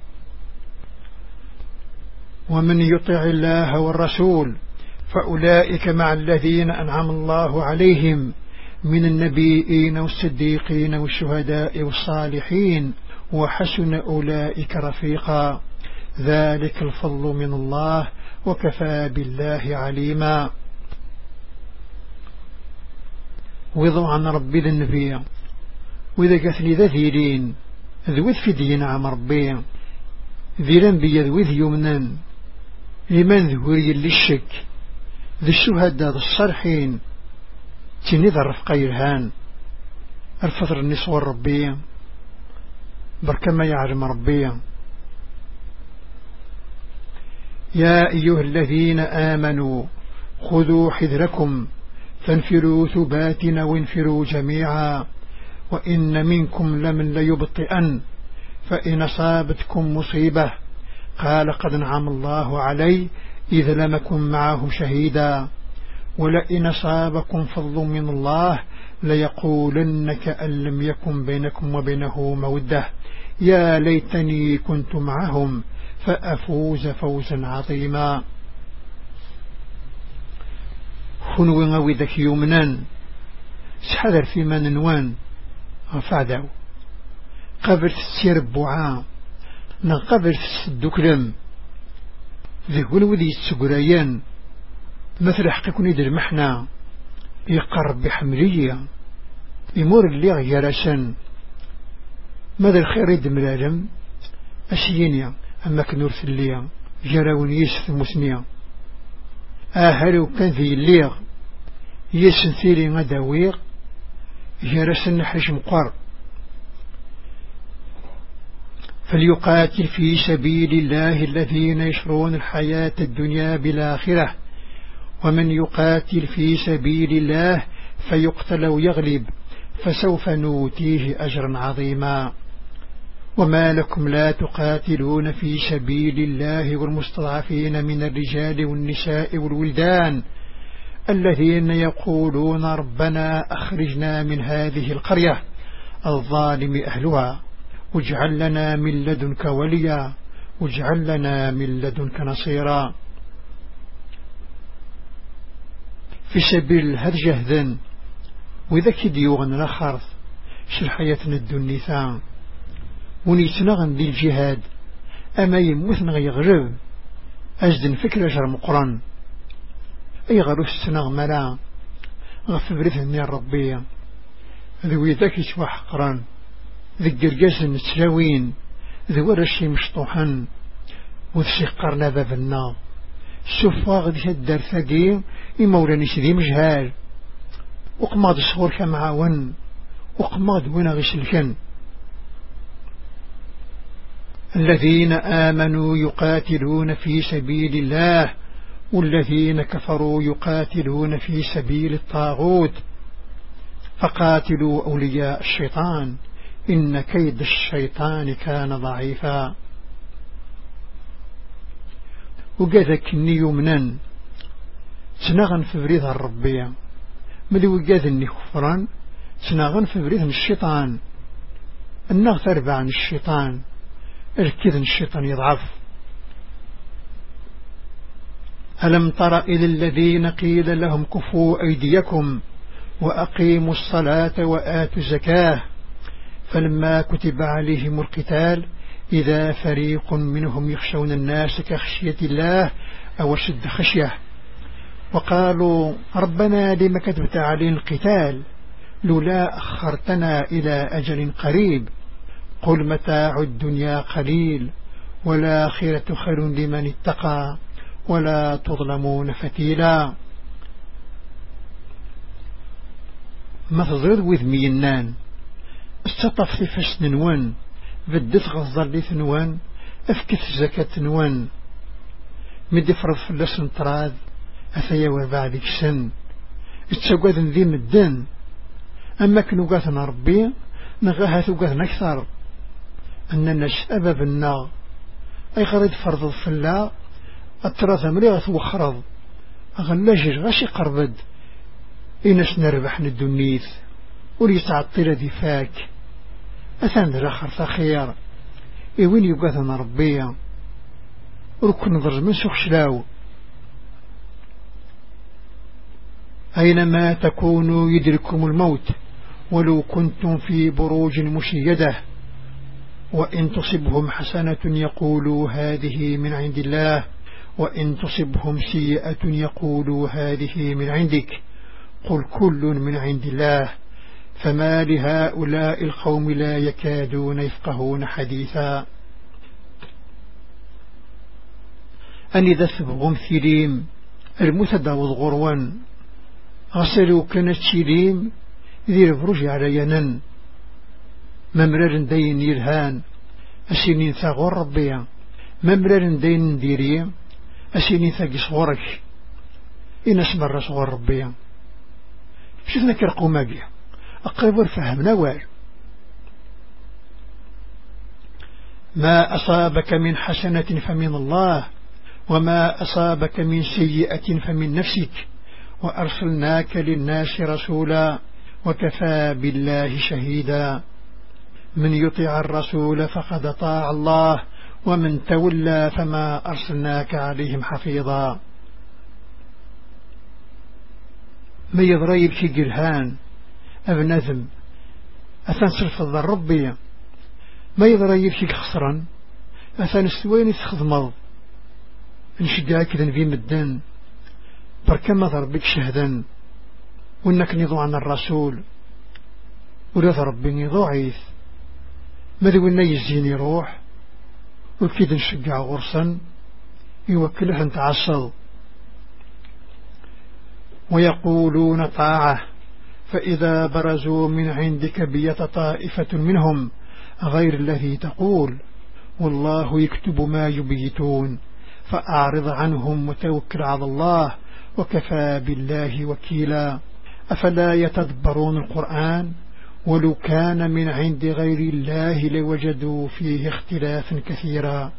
ومن يطع الله والرسول فأولئك مع الذين أنعم الله عليهم من النبيين والصديقين والشهداء والصالحين وحسن أولئك رفيقا ذلك الفضل من الله وكفى بالله عليما وضع عن ربي ذا النبي وإذا قثني ذا ذيرين ذوذ في دين عم ربي ذيران بيذوذ يمنان لمن ذهوري للشك ذي الشهداء ذا الصرحين تنذ الرفقا يرهان الفطر النسوة الربية بركما يعلم ربيا يا أيها الذين آمنوا خذوا حذركم فانفروا ثبات وانفروا جميعا وإن منكم لمن ليبطئن فإن أصابتكم مصيبة قال قد نعم الله علي إذ لم أكن معه شهيدا ولئن أصابكم فضل من الله ليقولن كأن لم يكن بينكم وبينه مودة يا ليتني كنت معهم فأفوز فوزا عظيما خنو غوي ذاك يومنان سحذر في من نوان غفادو قبل السير بوعا نقبل السدوكلم ذهول وذي السقريان مثل حقيقون يدر محنا يقرب بحملية يمور اللي غيرسان ماذا الخير يدم العلم أسينيا أما كنور في الليا جراون يسث مسنيا آهلو كان ذي الليغ يسن ثيري غداويغ جرسن نحرش مقر فليقاتل في سبيل الله الذين يشرون الحياة الدنيا بالآخرة ومن يقاتل في سبيل الله فيقتل ويغلب فسوف نوتيه أجرا عظيما وما لكم لا تقاتلون في سبيل الله والمستضعفين من الرجال والنساء والولدان الذين يقولون ربنا أخرجنا من هذه القرية الظالم أهلها واجعل لنا من لدنك وليا واجعل لنا من لدنك نصيرا في سبيل هذا جهدا وإذا كديوغن نخرث شل حياتنا الدنيا ونيتنغن دي الجهاد أما يموتنا يغرب أجدن فكرة جرم قران أي غروس تنغ ملا غف برثني الربية ذوي ذاك يسوى حقران ذي القرقاس نتلاوين ذي ورشي مشطوحا وذي قرنا بابنا سوفا غدي الدار ثقيم إمولاني سيدي مجهال وقماض الصغور كمعاون وقماض وين غيسلكن الذين آمنوا يقاتلون في سبيل الله والذين كفروا يقاتلون في سبيل الطاغوت فقاتلوا أولياء الشيطان إن كيد الشيطان كان ضعيفا وقاذك يمنا تناغن في بريد الربية ملي وقاذني كفران تناغن في بريد الشيطان النغ تربع عن الشيطان الكذن الشيطان يضعف ألم تر إلى الذين قيل لهم كفوا أيديكم وأقيموا الصلاة وآتوا الزكاة فلما كتب عليهم القتال إذا فريق منهم يخشون الناس كخشية الله أو شد خشية وقالوا ربنا لما كتبت علينا القتال لولا أخرتنا إلى أجل قريب قل متاع الدنيا قليل والآخرة خير لمن اتقى ولا تظلمون فتيلا مثضر وذمينان استطف في فشن نوان بدت غزر لي ثنوان أفكت زكاة نوان مدي فرض فلس نطراذ أثيا وبعدك سن اتساقاذ ذي مدن أما كنو قاثنا ربي نغاها ثقاثنا أكثر أننا أباب النار أي غريد فرض الفلا التراث مريغة وخرض أغلاجر غاشي قربد إنس نربح ندونيث وليتعطل ذي فاك أثان ذراخر فخير إوين يقاثنا ربيا ركن ضرز من سخشلاو أينما تكونوا يدركم الموت ولو كنتم في بروج مشيدة وإن تصبهم حسنة يقولوا هذه من عند الله وإن تصبهم سيئة يقولوا هذه من عندك قل كل من عند الله فما لهؤلاء القوم لا يكادون يفقهون حديثا أن إذا ثبغم ثليم المثدى والغروان غسلوا كانت شليم ذي البرج على ينن ممرر دين يرهان أسينين ثغور ربيا ممرر دين ديري أسينين ثقي صغورك إن اسمر صغور ربيا شفنا كرقو ماقيا أقرب فهمنا وار ما أصابك من حسنة فمن الله وما أصابك من سيئة فمن نفسك وأرسلناك للناس رسولا وكفى بالله شهيدا من يطع الرسول فقد طاع الله ومن تولى فما أرسلناك عليهم حفيظا ما يضريب شي قرهان أبنذم أثان صرف الربية ما يضريب شي خسرا أثان استوين يتخذمض نشجع كذا في مدان بركما ضربك شهدا وإنك نضو عن الرسول ولا ربي نضو عيث ماذا وإنه يزيني روح وكذا نشجع غرسا يوكله أن تعصل ويقولون طاعة فإذا برزوا من عندك بيت طائفة منهم غير الذي تقول والله يكتب ما يبيتون فأعرض عنهم وتوكل على الله وكفى بالله وكيلا أفلا يتدبرون القرآن ولو كان من عند غير الله لوجدوا فيه اختلافا كثيرا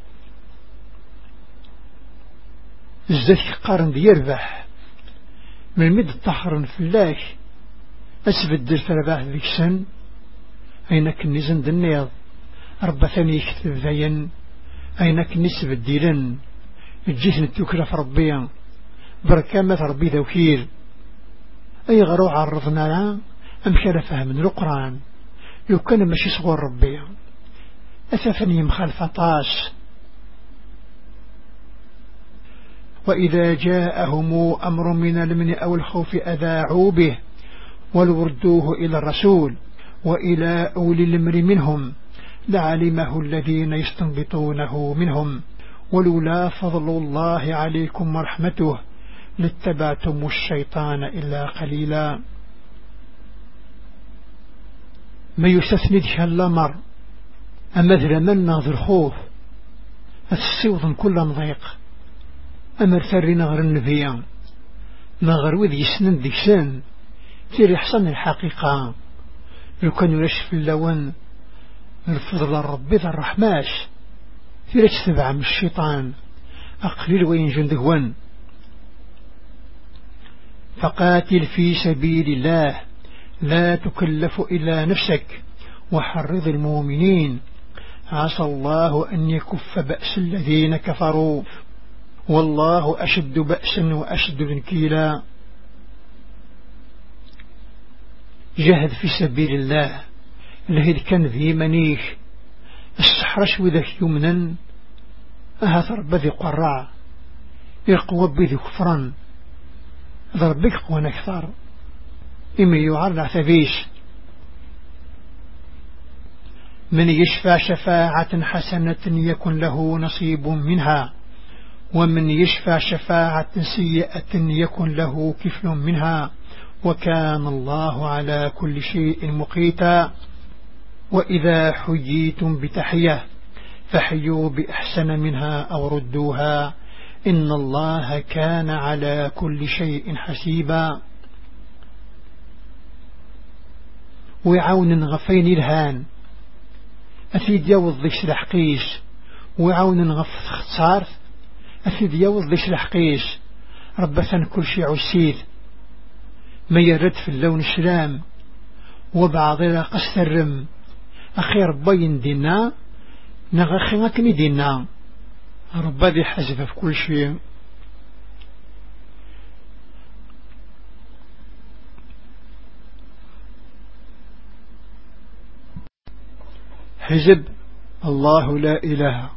الزكي قارن يربح من مد الطحر فلاش أسبد الفرباح ذيك سن أينك النزن دنيض ربا ثاني يكتب ذين أينك نسب الديلن الجيثن التوكرة في ربيا بركامة ربي ذوكير أي غروع عرضنا لها أمشار فهم من القرآن لو كان ماشي صغور ربيا أثفني مخالفة طاس وإذا جاءهم أمر من الأمن أو الخوف أذاعوا به ولو ردوه إلى الرسول وإلى أولي الأمر منهم لعلمه الذين يستنبطونه منهم ولولا فضل الله عليكم ورحمته لاتبعتم الشيطان إلا قليلا. ما يستثند الأمر أما ذرا من ناظر خوف السيوض كل مضيق أمر ثري نغر النبيان نغر وذي سنن ديكسان تيري حسن الحقيقة لو كانوا يشف اللون الفضل الرب ذا الرحماش تيري تتبع من الشيطان أقليل وين جندهون. فقاتل في سبيل الله لا تكلف إلا نفسك وحرض المؤمنين عسى الله أن يكف بأس الذين كفروا والله أشد بأسا وأشد نكيلا. جهد في سبيل الله لهذ كان ذي منيش السحرش وذاك يمنا أهثر بذي قرع يقوى بذي كفرا ضربك قوى نكثر إمي يعرض ثبيش. من يشفى شفاعة حسنة يكن له نصيب منها ومن يشفى شفاعة سيئة يكن له كفل منها وكان الله على كل شيء مقيتا. وإذا حييتم بتحية فحيوا بأحسن منها أو ردوها إن الله كان على كل شيء حسيبا. وعون غفين الهان أثيد يوض ذيش لحقيش وعون غف خصار أثيد يوض ذيش لحقيش ربثا كل شيء عسيد ما يرد في اللون الشلام وبعض قصد الرم أخير بين دينا نغخي غكني دينا رب ذي حزف في كل شيء. حزب الله لا إله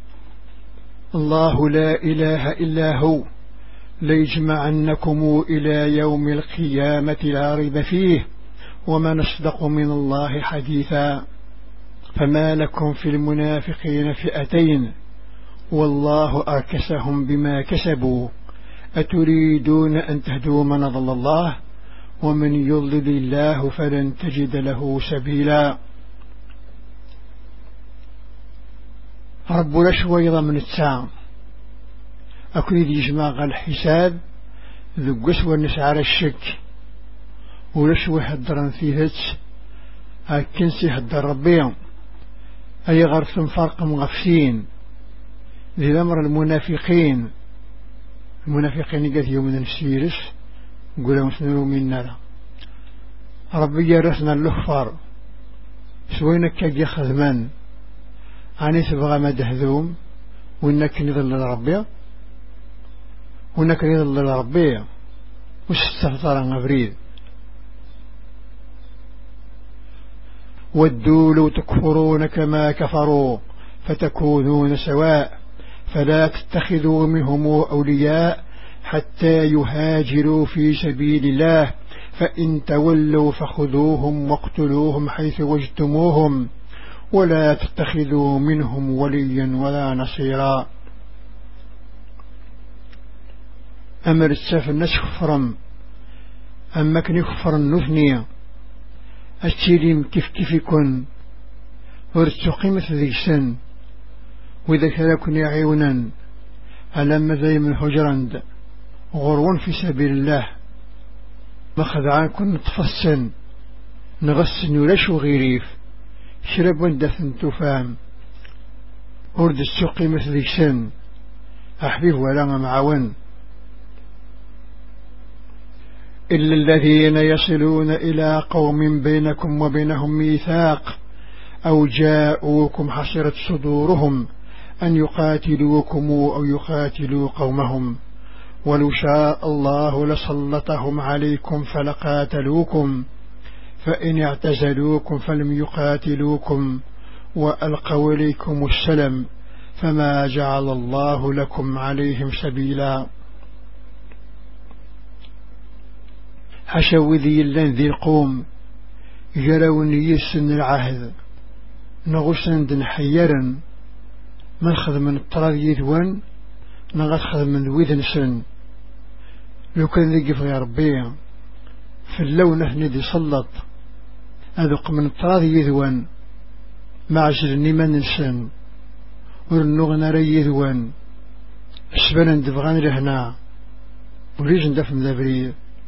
الله لا إله إلا هو ليجمعنكم إلى يوم القيامة لا ريب فيه وما نصدق من الله حديثا. فما لكم في المنافقين فئتين والله أركسهم بما كسبوا أتريدون أن تهدوا من ضل الله ومن يضلل الله فلن تجد له سبيلا. ربنا شويضا من الساعة أكيد يجمع الحساب ذو قسوة نسعر الشك ولشوي هدران فيهت أكنسي هدر ربيهم أي غرث فرق مغفسين ذي الأمر المنافقين المنافقين قد يوم نسيرس قولوا سنروا منا ربي يرسنا اللخفر سوينك يخذ من عني تبغى مدهذوم وإنك نظل ربي وإنك نظل ربي واستهطر غبريد ودوا لو تكفرون كما كفروا فتكونون سواء فلا تتخذوا منهم أولياء حتى يهاجروا في سبيل الله فإن تولوا فخذوهم واقتلوهم حيث وجدتموهم ولا تتخذوا منهم وليا ولا نصيرا. أمر الساف الناس كفرم أما كان يكفر النثنية التليم كيف كيف يكون ورث قيمة ذي سن وإذا كان يعيونا على مذاي من هجرند غروا في سبيل الله مخذ عنكم تفصن نغسن ولاش غيريف شرب وندفن تفهم ورد السوقي مثل ذي سن أحبيب ولا معاون إلا الذين يصلون إلى قوم بينكم وبينهم ميثاق أو جاءوكم حصرت صدورهم أن يقاتلوكم أو يقاتلوا قومهم ولو شاء الله لسلطهم عليكم فلقاتلوكم فإن اعتزلوكم فلم يقاتلوكم وألقوا إليكم السلم فما جعل الله لكم عليهم سبيلا. حشو ذي اللن ذي القوم جراون يسن العهد نغسن دن حيرا من خذ من الطراد يذوان نغاد خذ من ويذن سن لو كان ذي في ربي في اللون هندي سلط أذوق من الطراد يذوان معجرني من نسن ورنوغنا ري يذوان سبنا ندفغان لهنا وريج ندف مذابري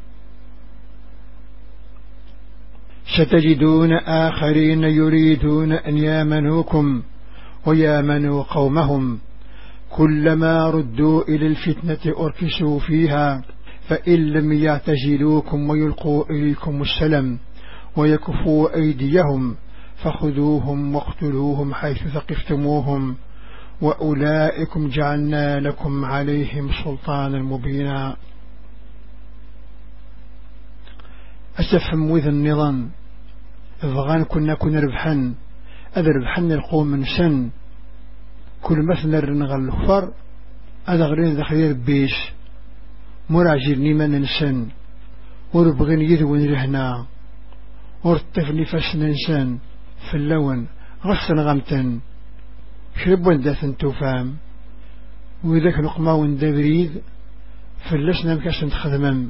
ستجدون آخرين يريدون أن يامنوكم ويامنوا قومهم كلما ردوا إلى الفتنة أركسوا فيها فإن لم يعتزلوكم ويلقوا إليكم السلام ويكفوا أيديهم فخذوهم واقتلوهم حيث ثقفتموهم وأولئكم جعلنا لكم عليهم سلطانا مبينا. أسفهم وذا النظام إذغان كنا كنا ربحا أذا ربحنا القوم من سن كل مثل رنغ الكفر أذا غرين ذخير بيش مراجرني من نسن وربغن يذون لهنا ورطفني فسن نسن في اللون غسن غمتن شرب وندثن توفام وذاك نقما وندبريد فلسنا مكاسن تخدمم.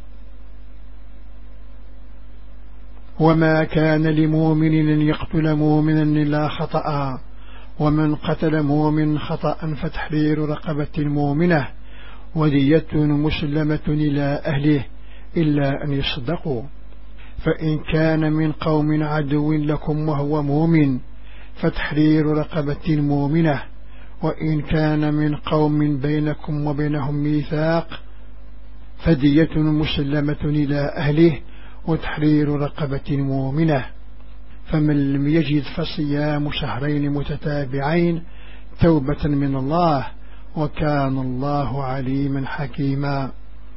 وما كان لمؤمن أن يقتل مؤمنا إلا خطأ ومن قتل مؤمن خطأ فتحرير رقبة مؤمنة ودية مسلمة إلى أهله إلا أن يصدقوا فإن كان من قوم عدو لكم وهو مؤمن فتحرير رقبة مؤمنة وإن كان من قوم بينكم وبينهم ميثاق فدية مسلمة إلى أهله وتحرير رقبة مؤمنة فمن لم يجد فصيام شهرين متتابعين توبة من الله وكان الله عليما حكيما.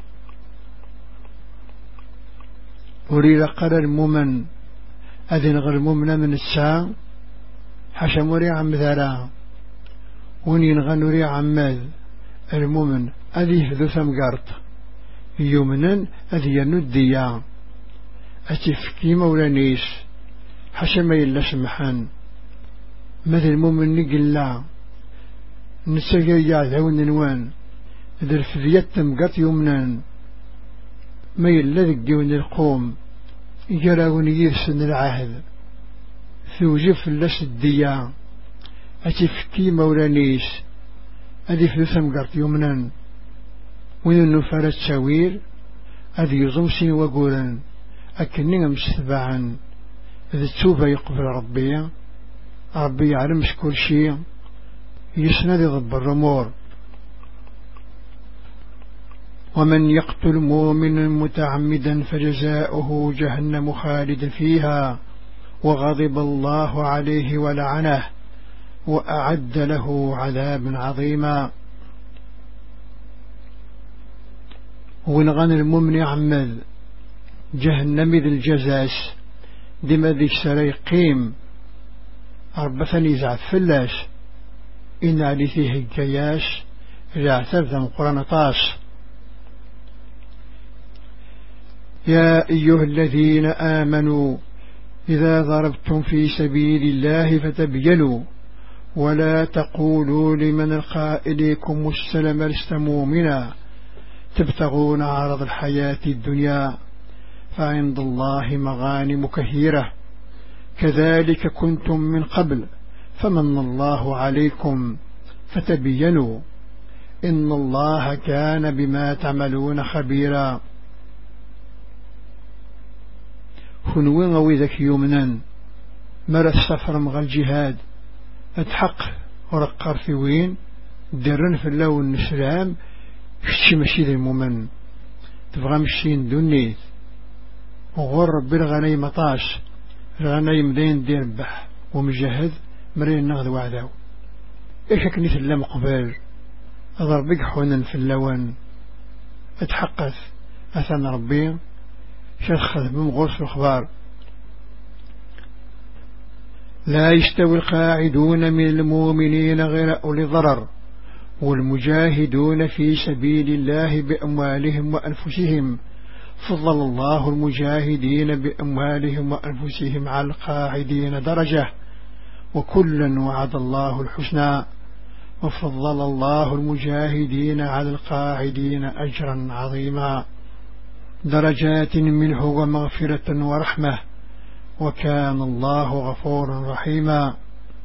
أريد قرر المؤمن أذن غير المؤمن من الساعة حشموري عم ذرا ونين غنوري عماد المؤمن أذي ذو ثمقارت يومنا أذي نديا أتفكي مولانيس حشم يلا سمحان مثل المؤمن نقل لا نسجر يعذون نوان ذا الفذيات تمقات يومنا ما يلا ذقون القوم يجراون يرسن العهد ثوجف لس الديا أتفكي مولانيس أذي فلسم قرط يومنا وين النفارة تساوير أذي يزمسين وقولا أكننا مستبعا إذا التوبة يقبل ربي ربي يعلمش كل شيء يسند ضب الرمور. ومن يقتل مؤمنا متعمدا فجزاؤه جهنم خالدا فيها وغضب الله عليه ولعنه وأعد له عذابا عظيما. ونغن المؤمن عمد جهنم ذي الجزاس دم ذي سري قيم أربثني زعف فلاش إن علي فيه الجياش رعثبت قرآن طاش. يا أيها الذين آمنوا إذا ضربتم في سبيل الله فتبينوا ولا تقولوا لمن ألقى إليكم السلم لست مؤمنا تبتغون عرض الحياة الدنيا فعند الله مغانم كثيرة كذلك كنتم من قبل فمن الله عليكم فتبينوا إن الله كان بما تعملون خبيرا. خنوين وذك يومنا مرى السفر مغى الجهاد اتحق ورقر في وين درن في اللون نسلام شتي ماشي ذي المؤمن تبغى مشين دونيت وغور ربي الغناي مطاش الغناي مدين دير بح ومجهد مرين نغذ وعداو ايش كني في اللام قبال اضربك حونا في اللون اتحقث اثنى ربي شخص بمغرس الأخبار. لا يستوي القاعدون من المؤمنين غير أولي ضرر والمجاهدون في سبيل الله بأموالهم وأنفسهم فضل الله المجاهدين بأموالهم وأنفسهم على القاعدين درجة وكلا وعد الله الحسنى وفضل الله المجاهدين على القاعدين أجرا عظيما درجات منه ومغفرة ورحمة وكان الله غفورا رحيما.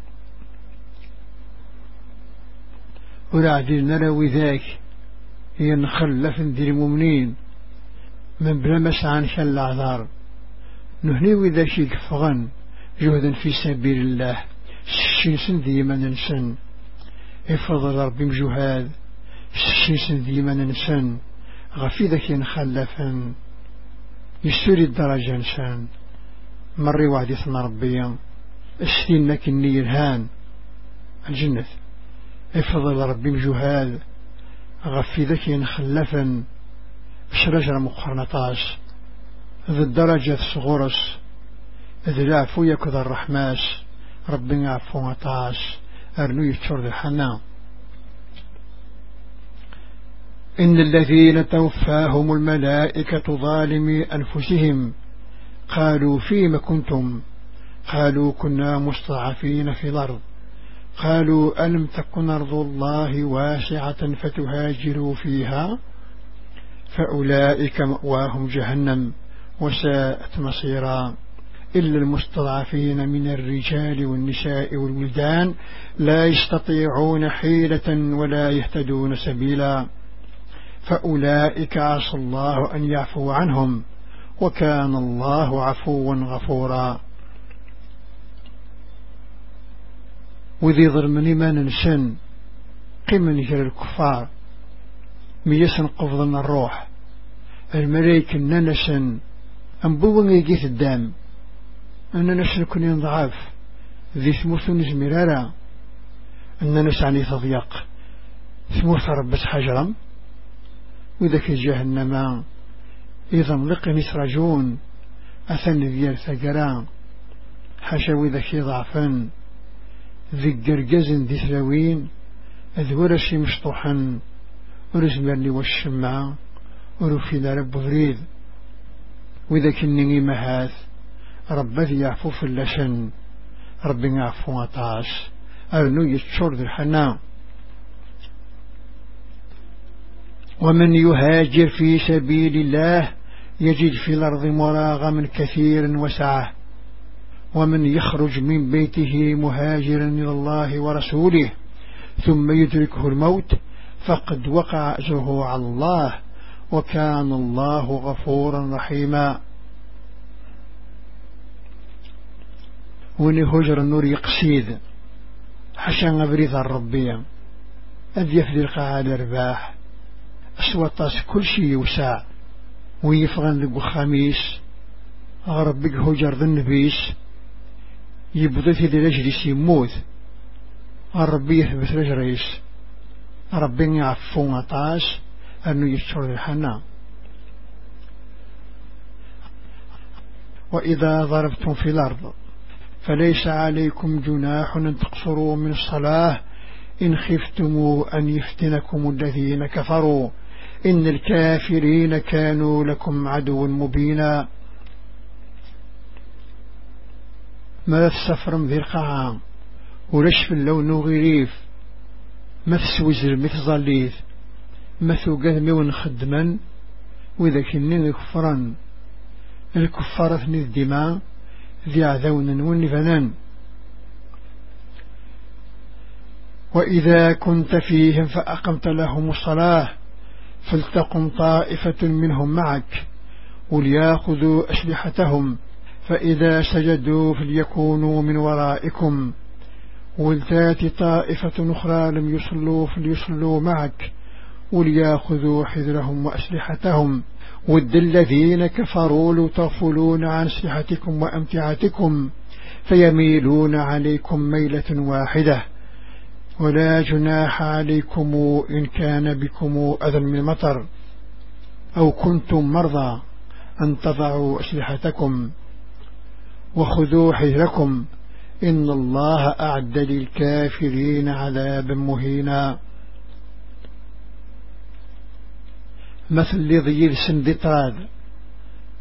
ولعدل نروي ذاك ينخلف ذي المؤمنين من بلا مسعى شل عذار نهنيوي ذا شيك فغن جهدا في سبيل الله الشيسن ذي من نسن افضل ربي مجهاد الشيسن ذي من نسن غفي ذاك ينخلفا يسوري الدرجة نسان مري وعد يثنى ربيا اشتين لك النير هان الجنة افضل ربي مجهاد غفي ذاك ينخلفا شرجر مقرنطاس ذي الدرجة صغورس ذي العفو يكذ الرحماس ربنا عفو مطاس أرنو يتشور ذي الحنان. إن الذين توفاهم الملائكة ظالمي أنفسهم قالوا فيما كنتم قالوا كنا مستضعفين في الأرض قالوا ألم تكن أرض الله واسعة فتهاجروا فيها فأولئك مأواهم جهنم وساءت مصيرا إلا المستضعفين من الرجال والنساء والولدان لا يستطيعون حيلة ولا يهتدون سبيلا فأولئك عسى الله أن يعفو عنهم وكان الله عفوا غفورا. وذي ظلمني ما ننسن قم نجر الكفار ميسن قفضنا الروح الملائكة ننسن أنبوغن يجيث الدم أننا نسنكن ضعاف ذي ثموث نزمرارا أننا نسعني تضيق ثموث ربس حجرا وذاك جهنم إذا ملق نسرجون أثن ذيال ثقرا حاشا وذاك ضعفا ذي قرقز ذي ثلاوين أذورش مشطوحا ورزمرني والشمع ورفينا رب فريد وذاك النغي مهاث رب ذي يعفو في اللسن رب يعفو عطاش أرنو يتشور ذي الحنان. ومن يهاجر في سبيل الله يجد في الأرض مراغما كثيرا وسعة ومن يخرج من بيته مهاجرا إلى الله ورسوله ثم يدركه الموت فقد وقع أجره على الله وكان الله غفورا رحيما. وني هجر النور يقصيد حشان أبريد الربية أذ يفلق على الرباح أسوطاس كل شيء يوسع ويفغن لقو خميس غربك هجر ذا النبيس يبضيث ذي الأجلس يموت الربي يثبت رجريس ربي يعفو عطاش أنه يشعر الحنان. وإذا ضربتم في الأرض فليس عليكم جناح أن تقصروا من الصلاة إن خفتم أن يفتنكم الذين كفروا إن الكافرين كانوا لكم عدوا مبينا. ما السفر ذي القاعة ولشف اللون غريف مثس وزر مثل ظليث مثو قدمي ونخدما وإذا كنين كفرا الكفارة ثني الدماء ذي عذونا والنفنان. وإذا كنت فيهم فأقمت لهم الصلاة فلتقم طائفة منهم معك وليأخذوا أسلحتهم فإذا سجدوا فليكونوا من ورائكم ولتات طائفة أخرى لم يصلوا فليصلوا معك وليأخذوا حذرهم وأسلحتهم ود الذين كفروا لتغفلون عن أسلحتكم وأمتعتكم فيميلون عليكم ميلة واحدة ولا جناح عليكم إن كان بكم أذى من المطر أو كنتم مرضى أن تضعوا أسلحتكم وخذوا حذركم إن الله أعد للكافرين عذابا مهينا. مثل لضيل سندطراد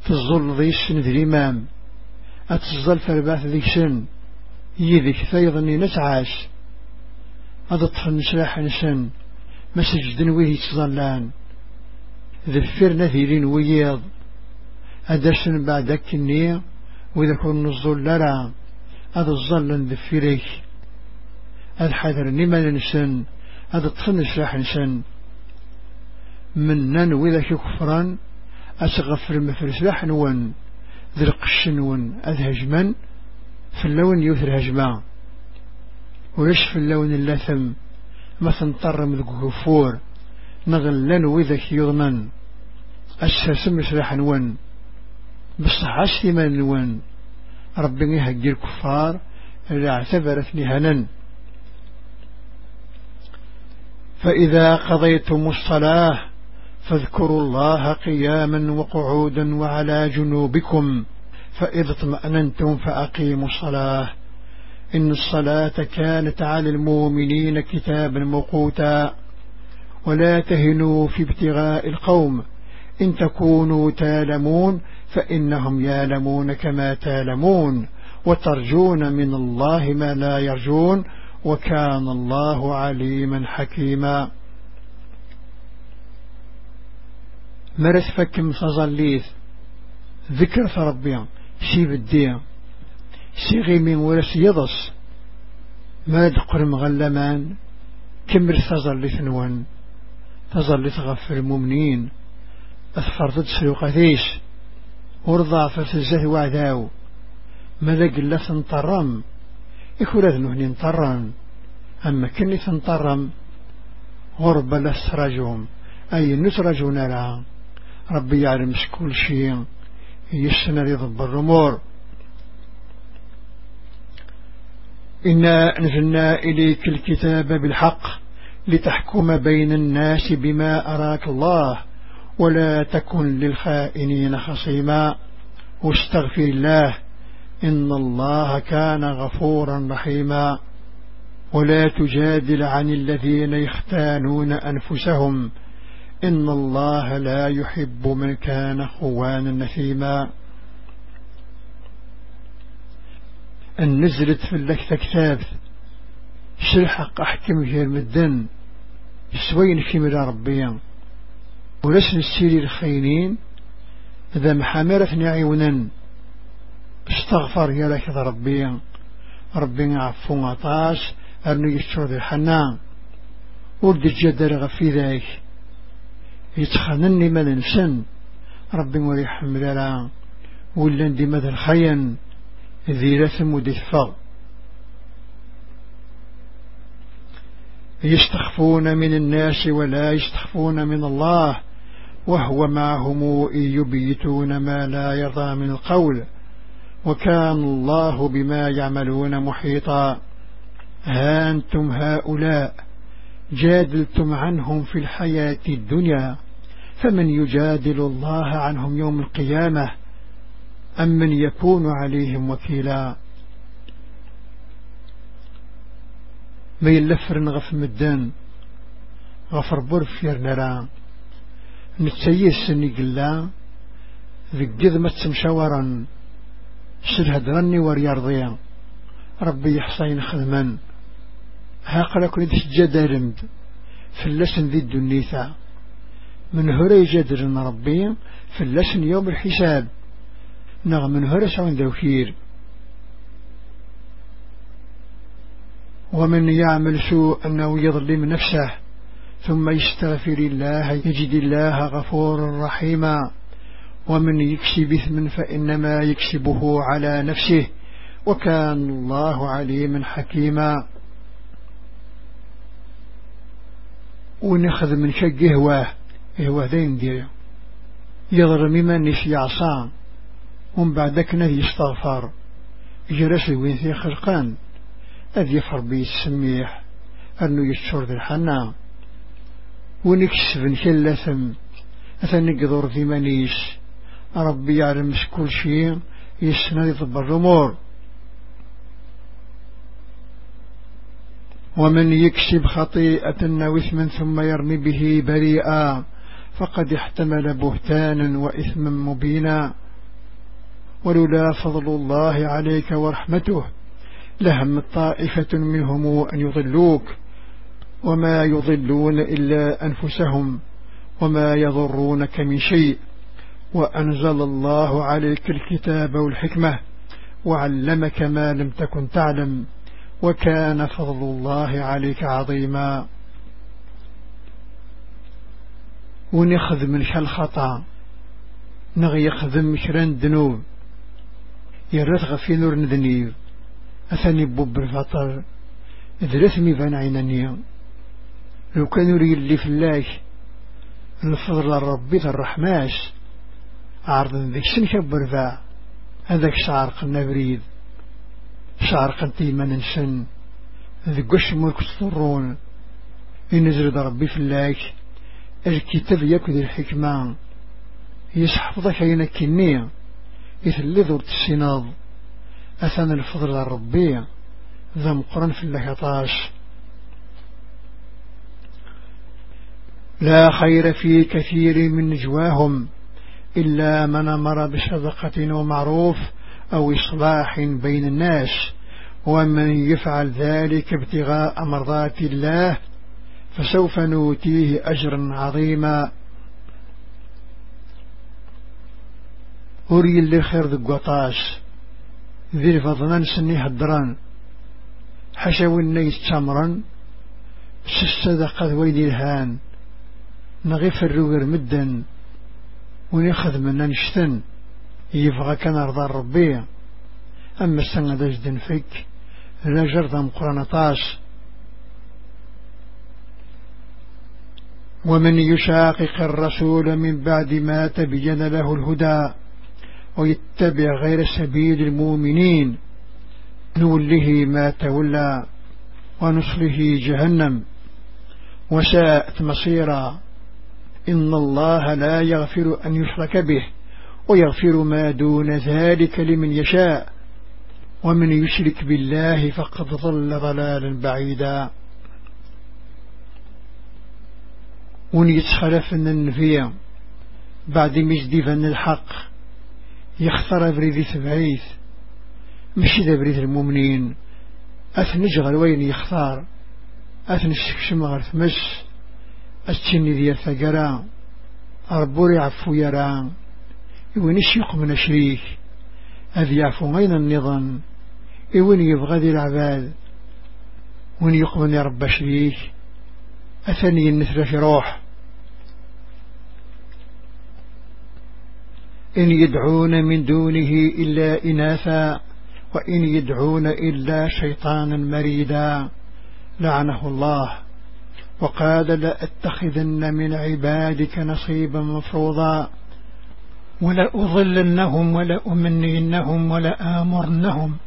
تظل ذي السن ذي الإمام أتظل فرباث ذي السن يذيك ثيضني نتعاش هذا طفل نسلاح نسن مسجد ويه تظلان ذفر نذيرين وياض أدرسن بعدك النية وإذا كن الظل لرا هذا الظل ذفريك هذا حذر نما نسن هذا طفل نسلاح نسن منن وإذا كفران أتغفر مثل سلاح نون ذي القش نون أذهجمن في اللون يوثر هجما ويش في اللون اللثم ما تنطر من الغفور نغلن وإذا يضمن أسرسم سلاح نون بصح عشتي من نون ربي يهجي الكفار اللي اعتبرتني هنا. فإذا قضيتم الصلاة فاذكروا الله قياما وقعودا وعلى جنوبكم فإذا اطمأننتم فأقيموا الصلاة إن الصلاة كانت على المؤمنين كتابا موقوتا ولا تهنوا في ابتغاء القوم إن تكونوا تالمون فإنهم يالمون كما تالمون وترجون من الله ما لا يرجون وكان الله عليما حكيما. مرس فكم تظليث ذكر فربي شي بدي شي من ورس يضص ما دقر مغلمان كمر تظليث نوان تظليث غفر المؤمنين أثفرت سلوقاتيش ورضع فرسجه وعداو ماذا قلت تنطرم يكون ذنهن نطرم أما كني تنطرم غرب لسرجهم أي نسرجون لها ربي يعلم كل شيء يسنى لضب الرمور. إنا أنزلنا إليك الكتاب بالحق لتحكم بين الناس بما أراك الله ولا تكن للخائنين خصيما واستغفر الله إن الله كان غفورا رحيما. ولا تجادل عن الذين يختانون أنفسهم إن الله لا يحب من كان خوانا نثيما. أن نزلت في اللكت كتاب شلحق أحكم غير مدن يسوين في مدى ربيا ولسن السيري الخينين إذا محامرة عيونا استغفر يا لك ربيا ربي عفو عطاش أنه يشترد الحنان ورد الجدر غفي ذاك يتخنني من السن ربي ويحمل لا ولا ندي ماذا الخين ذي لثم ودفر يستخفون من الناس ولا يستخفون من الله وهو معهم إن يبيتون ما لا يرضى من القول وكان الله بما يعملون محيطا. ها أنتم هؤلاء جادلتم عنهم في الحياة الدنيا فمن يجادل الله عنهم يوم القيامة أم من يكون عليهم وكيلا. ما يلفر نغف مدان غفر برفير نرى نتسيس نقلا ذي قذمة مشاورا شد هدرني ورياضيا ربي يحصين خدما هاقل كنت جدرمد في اللسن ذي الدنيثة من هري جدرن ربي في اللسن يوم الحساب نغم من هري سعون ذوكير. ومن يعمل سوء أنه يظلم نفسه ثم يستغفر الله يجد الله غفورا رحيما. ومن يكسب إثما فإنما يكسبه على نفسه وكان الله عليما حكيما. ونخذ من شق هواه هواه ذين دير يضرم من نسي عصا ومن بعدك نذي يستغفر جرس وين في خلقان أذ يفر بي السميح أنه يتشور ذي الحنا ونكسب نكلثم أثنقذر ذي منيش ربي يعلم كل شيء يسند ضب الأمور. ومن يكسب خطيئة أو إثما ثم يرمي به بريئا فقد احتمل بهتانا وإثما مبينا. ولولا فضل الله عليك ورحمته لهم طائفة منهم أن يضلوك وما يضلون إلا أنفسهم وما يضرونك من شيء وأنزل الله عليك الكتاب والحكمة وعلمك ما لم تكن تعلم وكان فضل الله عليك عظيما. ونخذ من الخطأ نغي يخذم شران ذنوب يرثغ في نور ذنيب أثني بوب الفطر ذرثمي بان عينانيا لو كان يري اللي في الله الفضل الربي الرحماش عرض ذيك سنشب برفاع هذاك شعر قلنا بريد شعر قنتي ما ننسن ذيك وش ملك الصرون ينزل ربي في الله الكتاب يكذ الحكمة يسحفظ حين كنية يثلذ السناض أثنى الفضل الربي ذا مقرن في اللحطاش. لا خير في كثير من نجواهم إلا من أمر بصدقة ومعروف أو إصلاح بين الناس ومن يفعل ذلك ابتغاء مرضات الله فسوف نؤتيه أجرا عظيما. أري اللي خير ذي قطاش ذي الفضنان سني هدران حشو النيس تمرا سستدق ويدي الهان نغيف الروغر مدا ونخذ من نشتن يفغى كان أرضى الربيع أما السنة دجدن فيك لا جرد مقرنطاش. ومن يشاقق الرسول من بعد ما تبين له الهدى ويتبع غير سبيل المؤمنين نوله ما تولى ونصله جهنم وساءت مصيرا. إن الله لا يغفر أن يشرك به ويغفر ما دون ذلك لمن يشاء ومن يشرك بالله فقد ضل ضلالا بعيدا. ونيتخلف أن النفية بعد مجدفا الحق يختار بريد ثبعيث مشي ذا بريد المؤمنين أثنجغل وين يختار أثنشكشم غرث مش أستني ذي الثقرا أربوري عفو يران وينش يقمن شريك أذ يعفو غين النظام وين يبغى ذي العباد وين يقمن يرب شريك أثني النثر في روح. إن يدعون من دونه إلا إناثا وإن يدعون إلا شيطانا مريدا لعنه الله وقال لأتخذن من عبادك نصيبا مفروضا ولأضلنهم ولأمنينهم ولآمرنهم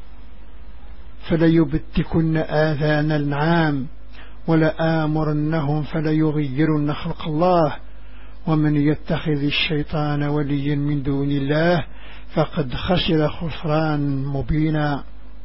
فليبتكن آذان النعام ولآمرنهم فليغيرن خلق الله ومن يتخذ الشيطان وليا من دون الله فقد خسر خسران مبينا.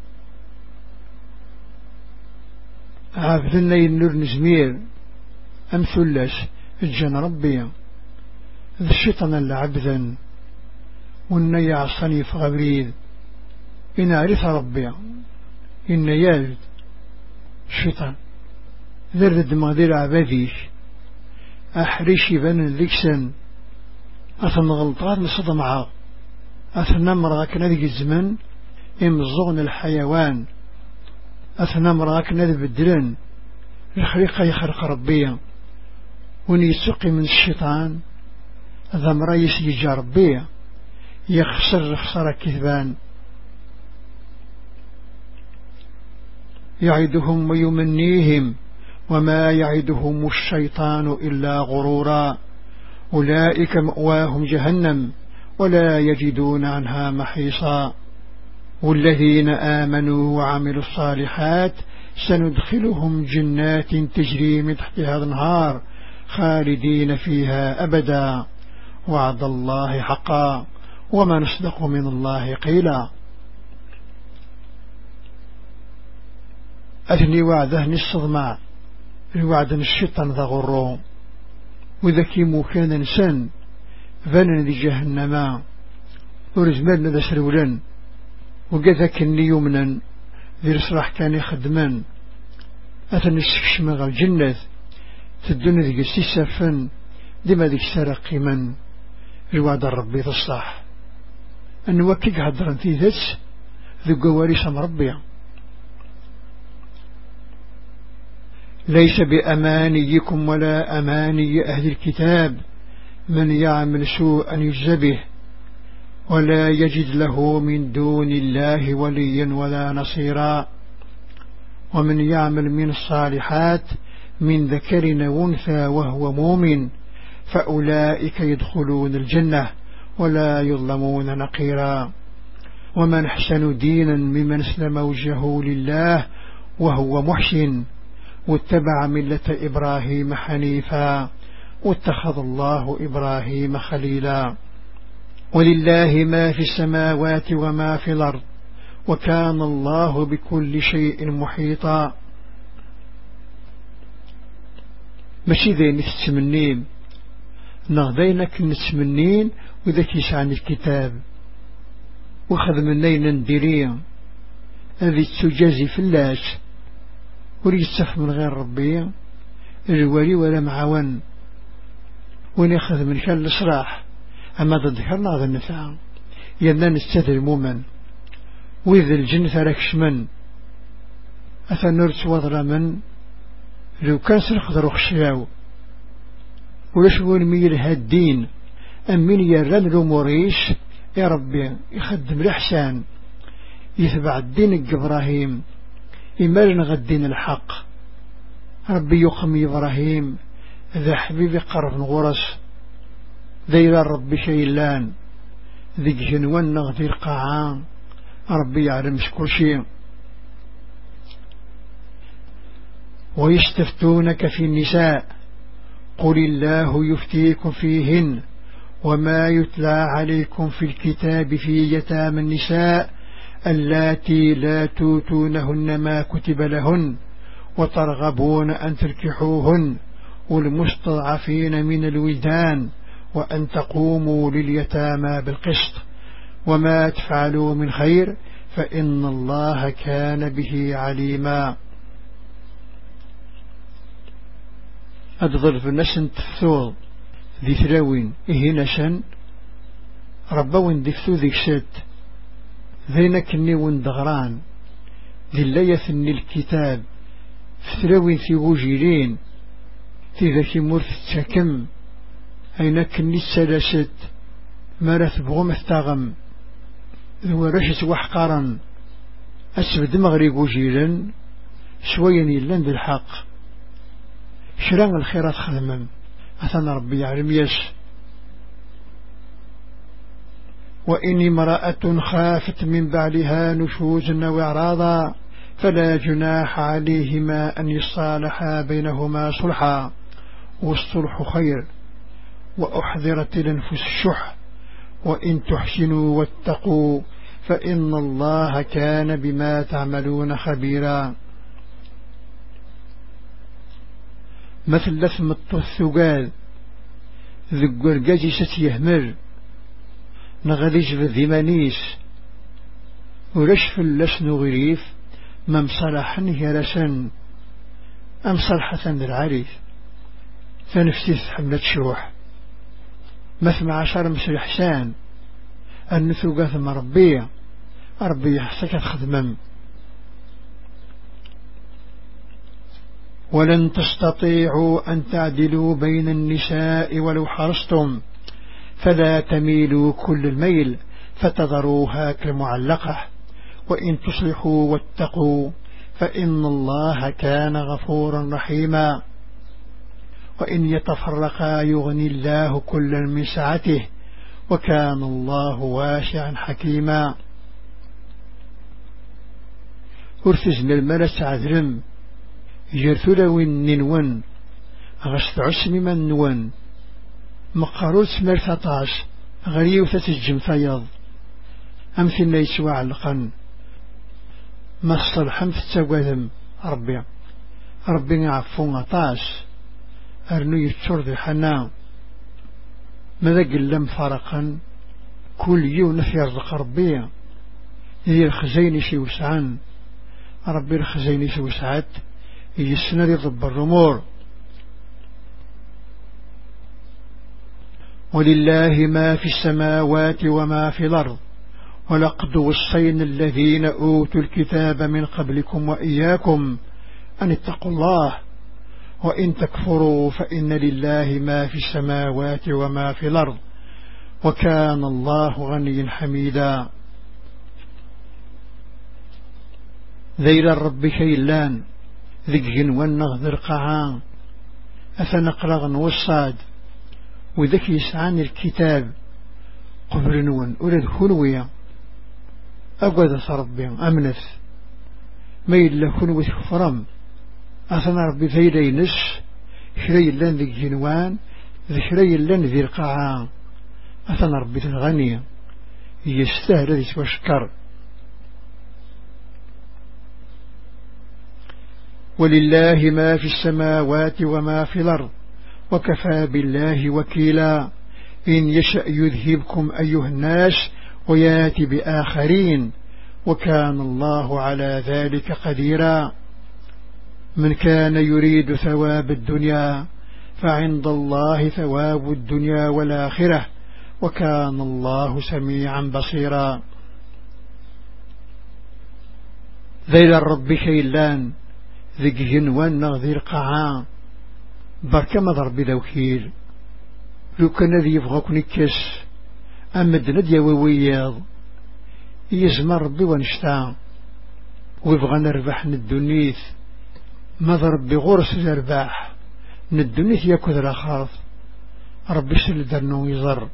عابدنا ينور نزمير أمثلش الجن ربي ذا الشيطان اللعبذا والنيا عصني فغبريد إن عرف ربي إن يالد الشيطان ذرد مغدير عباديش أحريشي بان ذيكسن أثن غلطات لصدمعا أثن مرغاك نذيك الزمن إمزغن الحيوان أثن مرغاك نذي بدلن الخليقة يخرق ربيا ونيسقي من الشيطان ذا مريس يجي ربيا يخسر خسر كذبان يعدهم ويمنيهم وما يعدهم الشيطان إلا غرورا أولئك مأواهم جهنم ولا يجدون عنها محيصا. والذين آمنوا وعملوا الصالحات سندخلهم جنات تجري من تحتها الأنهار خالدين فيها أبدا وعد الله حقا وما نصدق من الله قيلا. أثني وعده الصدماء الوعد الشيطان ذا غرو وذكي مكان سن فنن ذي جهنم ورزمان ذا سرولا وقذاك اللي يمنا ذي رصراح كان يخدمان أثن السكشم غا الجنة تدون ذي السيسافن ديما ذيك سرقي من الوعد الربي تصلح أن وكيك هدران في ذات ذو قواريس مربيا ليس بأمانيكم ولا أماني أهل الكتاب من يعمل سوءا يجزى به ولا يجد له من دون الله وليا ولا نصيرا ومن يعمل من الصالحات من ذكر وانثى وهو مؤمن فأولئك يدخلون الجنة ولا يظلمون نقيرا ومن أحسن دينا ممن اسلم وجهه لله وهو محسن واتبع ملة إبراهيم حنيفا واتخذ الله إبراهيم خليلا ولله ما في السماوات وما في الأرض وكان الله بكل شيء محيطا ماشي ذين نتمنين نغذينك نتمنين وذاك يسعن الكتاب وخذ منين نديرين هذه تجازي في اللاش وريستف من غير ربي الوالي ولا معاون ونأخذ من كان الإصلاح أما تذكرنا هذا النفع يدنا نستدر المؤمن وإذا الجنة راكش من أثنرت وضر من لو كان سنخذر خشياو ولاش ونميل هالدين أمين يران الأموريش يا ربي يخدم الإحسان يتبع الدين إبراهيم إمارن غدين الحق ربي يقم إبراهيم ذا حبيبي قرب غرس ذيلا ربي شيلان ذيك جنوان نغذي القاعان ربي يعلم كل شيء ويستفتونك في النساء قل الله يفتيكم فيهن وما يتلى عليكم في الكتاب في يتامى النساء اللاتي لا توتونهن ما كتب لهن وترغبون أن تنكحوهن والمستضعفين من الولدان وأن تقوموا لليتامى بالقسط وما تفعلوا من خير فإن الله كان به عليما. أدظر نسن تفثوض ذي ثلاوين إيه نسن ربوين دفتو ذي ست ذينك النيون دغران ذي اللي يثني الكتاب ثلاوين في وجيلين في ذاك مرث تكم أينك النسلست مرث بغم افتغم ذو رشت وحقارا أسبد مغرب وجيلا شويا يلان بالحق شران الخيرات خدمم أثنى ربي يعلم يس. وإن امرأة خافت من بعلها نشوزا وإعراضا فلا جناح عليهما أن يصالحا بينهما صلحا والصلح خير وأحذرت الأنفس الشح وإن تحسنوا واتقوا فإن الله كان بما تعملون خبيرا. مثل لثم الثقال ذو القرقاجي ستيهمر نغذيج بالذمانيس ورشف اللسن غريف ممصلحا هرسا أم صلحة للعريف فنفتيث حملة شروح مثل عشر مسر حسان النثوقات ثم ربية ربي يحسك خدمم. ولن تستطيعوا أن تعدلوا بين النساء ولو حرصتم فلا تميلوا كل الميل فتذروها كالمعلقة وإن تصلحوا واتقوا فإن الله كان غفورا رحيما. وإن يتفرقا يغني الله كلا من سعته وكان الله واسعا حكيما. ارتزنا الملس عذرم جرثلو الننون غشت عسم من نون مقاروس مرثطاش غريوثة الجنفيض أمثل ليس وعلقا مصر حمث تسوذم ربي ربي عفو عطاش أرنو يتشرد الحنان ماذا قلم فرقا كل يوم يرزق ربي هي الخزين شي وسعان ربي الخزين شي وسعت هي السنة يضب الرمور ولله ما في السماوات وما في الأرض ولقد وصينا الذين أوتوا الكتاب من قبلكم وإياكم أن اتقوا الله وإن تكفروا فإن لله ما في السماوات وما في الأرض وكان الله غنيا حميدا ذيل الرب كيلان ذك جنوان نغذر قعان أفنقرغ نوصاد وذك يسعان الكتاب قبر نوان أرد خلوية أقوذ ربي أمنث ميل لخلوة فرم أثنى ربي ذيلي نس شري لن ذك جنوان ذكري لن ذي القعان أثنى ربي الغنية يستاهل ذي وشكر ولله ما في السماوات وما في الأرض وكفى بالله وكيلا إن يشأ يذهبكم أيها الناس وياتي بآخرين وكان الله على ذلك قديرا من كان يريد ثواب الدنيا فعند الله ثواب الدنيا والآخرة وكان الله سميعا بصيرا ذيل الرب كيلان ذك جنوان نغذير قعان بركة مضر بذوكيل لو كان ذي يبغاك نكس أمد نديا ووياض يزمر ربي ونشتان ويبغى نربح ندونيث مضر بغرس الرباح ندونيث ياكذ الأخاض ربي سل درنو يزر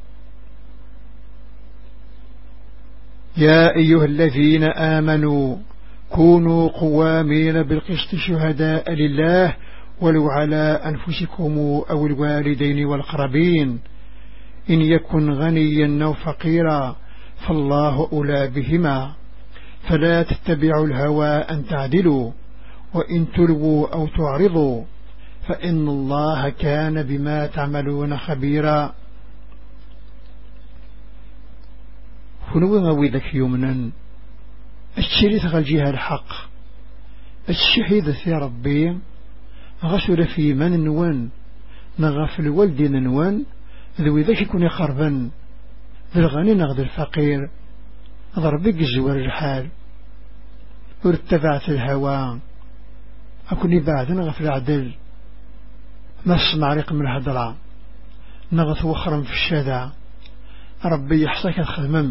يا أيها الذين آمنوا كونوا قوامين بالقسط شهداء لله ولو على أنفسكم أو الوالدين والقربين إن يكن غنيا أو فقيرا فالله أولى بهما فلا تتبعوا الهوى أن تعدلوا وإن تلووا أو تعرضوا فإن الله كان بما تعملون خبيرا خنوا غويدك يمنا الشريط غالجيها الحق الشهيد في ربي غسل في من نوان نغفل والد نوان ذو ذاك يكون يخربا ذو الغني نغذ الفقير ضربك الزوار الحال وارتفعت الهوى أكوني بعد نغفل عدل ما اسمع رقم الهدرة نغث وخرم في الشادع ربي يحصيك الخدمم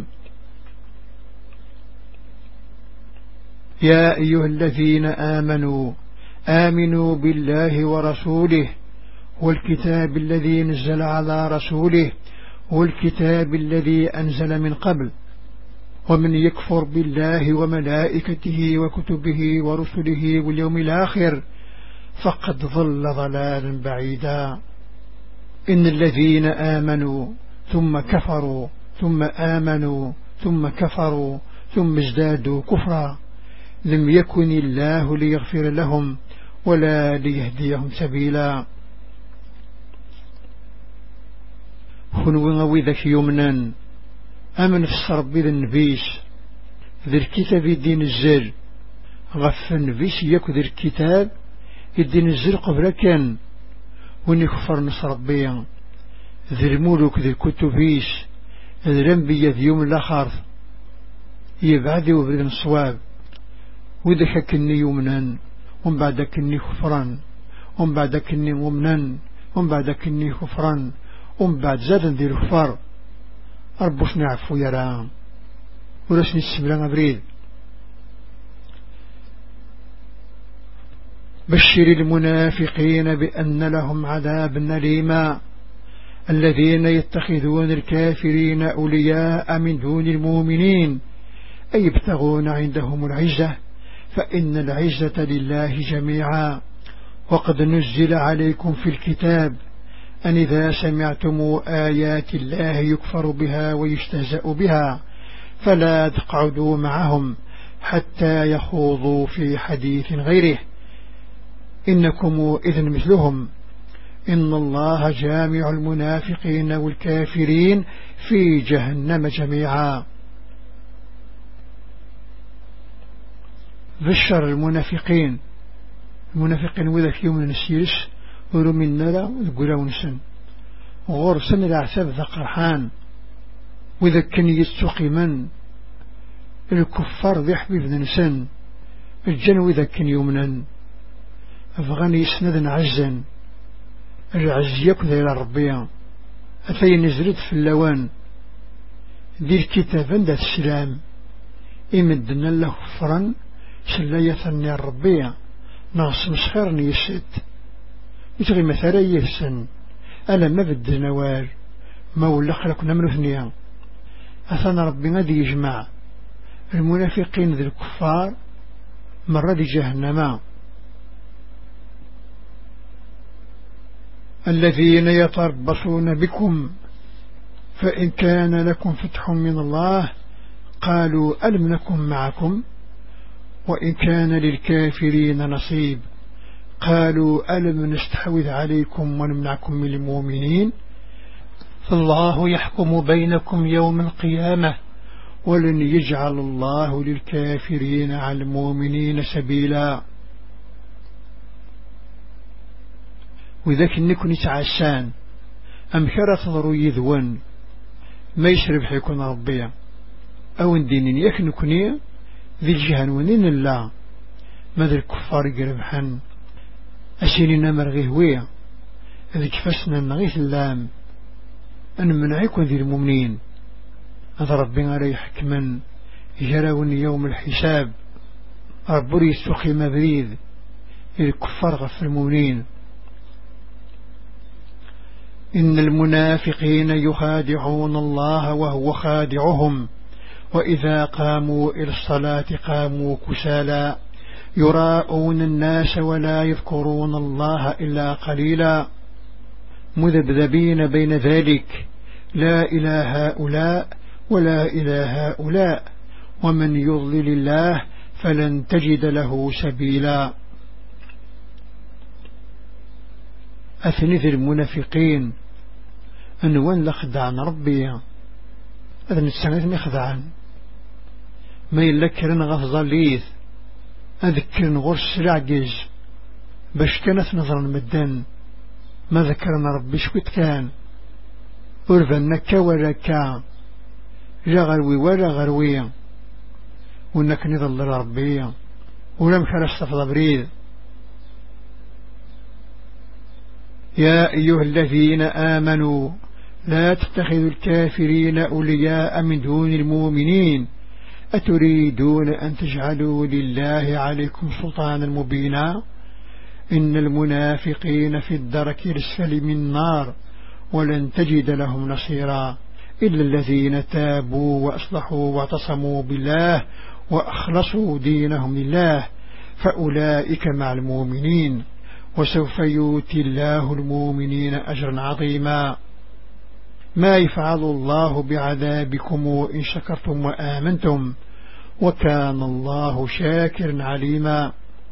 يا أيها الذين آمنوا آمنوا بالله ورسوله والكتاب الذي نزل على رسوله والكتاب الذي أنزل من قبل ومن يكفر بالله وملائكته وكتبه ورسله واليوم الآخر فقد ضل ضلالا بعيدا إن الذين آمنوا ثم كفروا ثم آمنوا ثم كفروا ثم ازدادوا كفرا لم يكن الله ليغفر لهم ولا ليهديهم سبيلا خنو غويذك يمنا أمن في الصرب ذا النبيس ذا الكتاب الدين الزر غف النبيس يكو ذا الكتاب الدين الزر قبل كان ونكفر نصر ربيا ذا الملوك ذا الكتبيس ذا الانبياء ذا يوم الآخر يبعد وبذن الصواب وإذا حكني يمنا ومن بعد كني خفرا ومن بعد كني ممنا ومن بعد كني خفرا ومن بعد زادا ذي الخفر أربوش نعفو يرام ورسني السبلان أبريد بشر المنافقين بأن لهم عذاب أليما الذين يتخذون الكافرين أولياء من دون المؤمنين أي يبتغون عندهم العزة فإن العزة لله جميعا وقد نزل عليكم في الكتاب أن إذا سمعتم آيات الله يكفر بها ويستهزأ بها فلا تقعدوا معهم حتى يخوضوا في حديث غيره إنكم إذن مثلهم إن الله جامع المنافقين والكافرين في جهنم جميعا. بشر المنافقين المنافقين وذاك يوم نسيرس ورو من نرى وذقلون سن غور سن العساب ذا قرحان وذاك كان يستقي من الكفار ذي حبيب نسن الجنو ذاك كان يومنا أفغاني يسند عزا العز يكذا إلى ربيا أثي نزلت في اللوان دي الكتاب عند السلام إمدنا له فرن سلاية ثاني الربيع ناس مسخر نيسد يتغي مثلا يهسن ألا ما بد نوار ما ولا خلقنا من ثنيا أثنى ربنا دي يجمع المنافقين ذي الكفار مرة دي جهنم الذين يتربصون بكم فإن كان لكم فتح من الله قالوا ألم نكن معكم وإن كان للكافرين نصيب قالوا ألم نستحوذ عليكم ونمنعكم من المؤمنين فالله يحكم بينكم يوم القيامة ولن يجعل الله للكافرين على المؤمنين سبيلا. وذاك نكون يتعسان أم كرا تضروا يذوان ما يشرب حيكون ربيا أو ندينين يك نكوني ذي الجهن ونين الله ماذا الكفار يقربحن أسيرنا مرغيه ويا ذي كفسنا نغيث اللام أن منعيكم ذي المؤمنين هذا ربنا ريح حكما يجرون يوم الحساب ربوري يستقي مبريد الكفار غف المؤمنين. إن المنافقين يخادعون الله وهو خادعهم وإذا قاموا إلى الصلاة قاموا كسالا يراءون الناس ولا يذكرون الله إلا قليلا مذبذبين بين ذلك لا إلى هؤلاء ولا إلى هؤلاء ومن يضلل الله فلن تجد له سبيلا. أثنث المنافقين أنوان لخدعن ربي هذا نتسانيث خدعن ما يلكرن غفظ ليث أذكرن غرس العجز باش كانت نظرا مدن ما ذكرنا ربي شكت كان أرفنك ولا كان لا غروي ولا غروي وإنك نظل ربي ولم كرستفض بريد. يا أيها الذين آمنوا لا تتخذوا الكافرين أولياء من دون المؤمنين أتريدون أن تجعلوا لله عليكم سلطانا مبينا إن المنافقين في الدرك الأسفل من النار ولن تجد لهم نصيرا إلا الذين تابوا وأصلحوا واعتصموا بالله وأخلصوا دينهم لله فأولئك مع المؤمنين وسوف يؤتي الله المؤمنين أجرا عظيما. ما يفعل الله بعذابكم إن شكرتم وآمنتم وكان الله شاكرا عليما.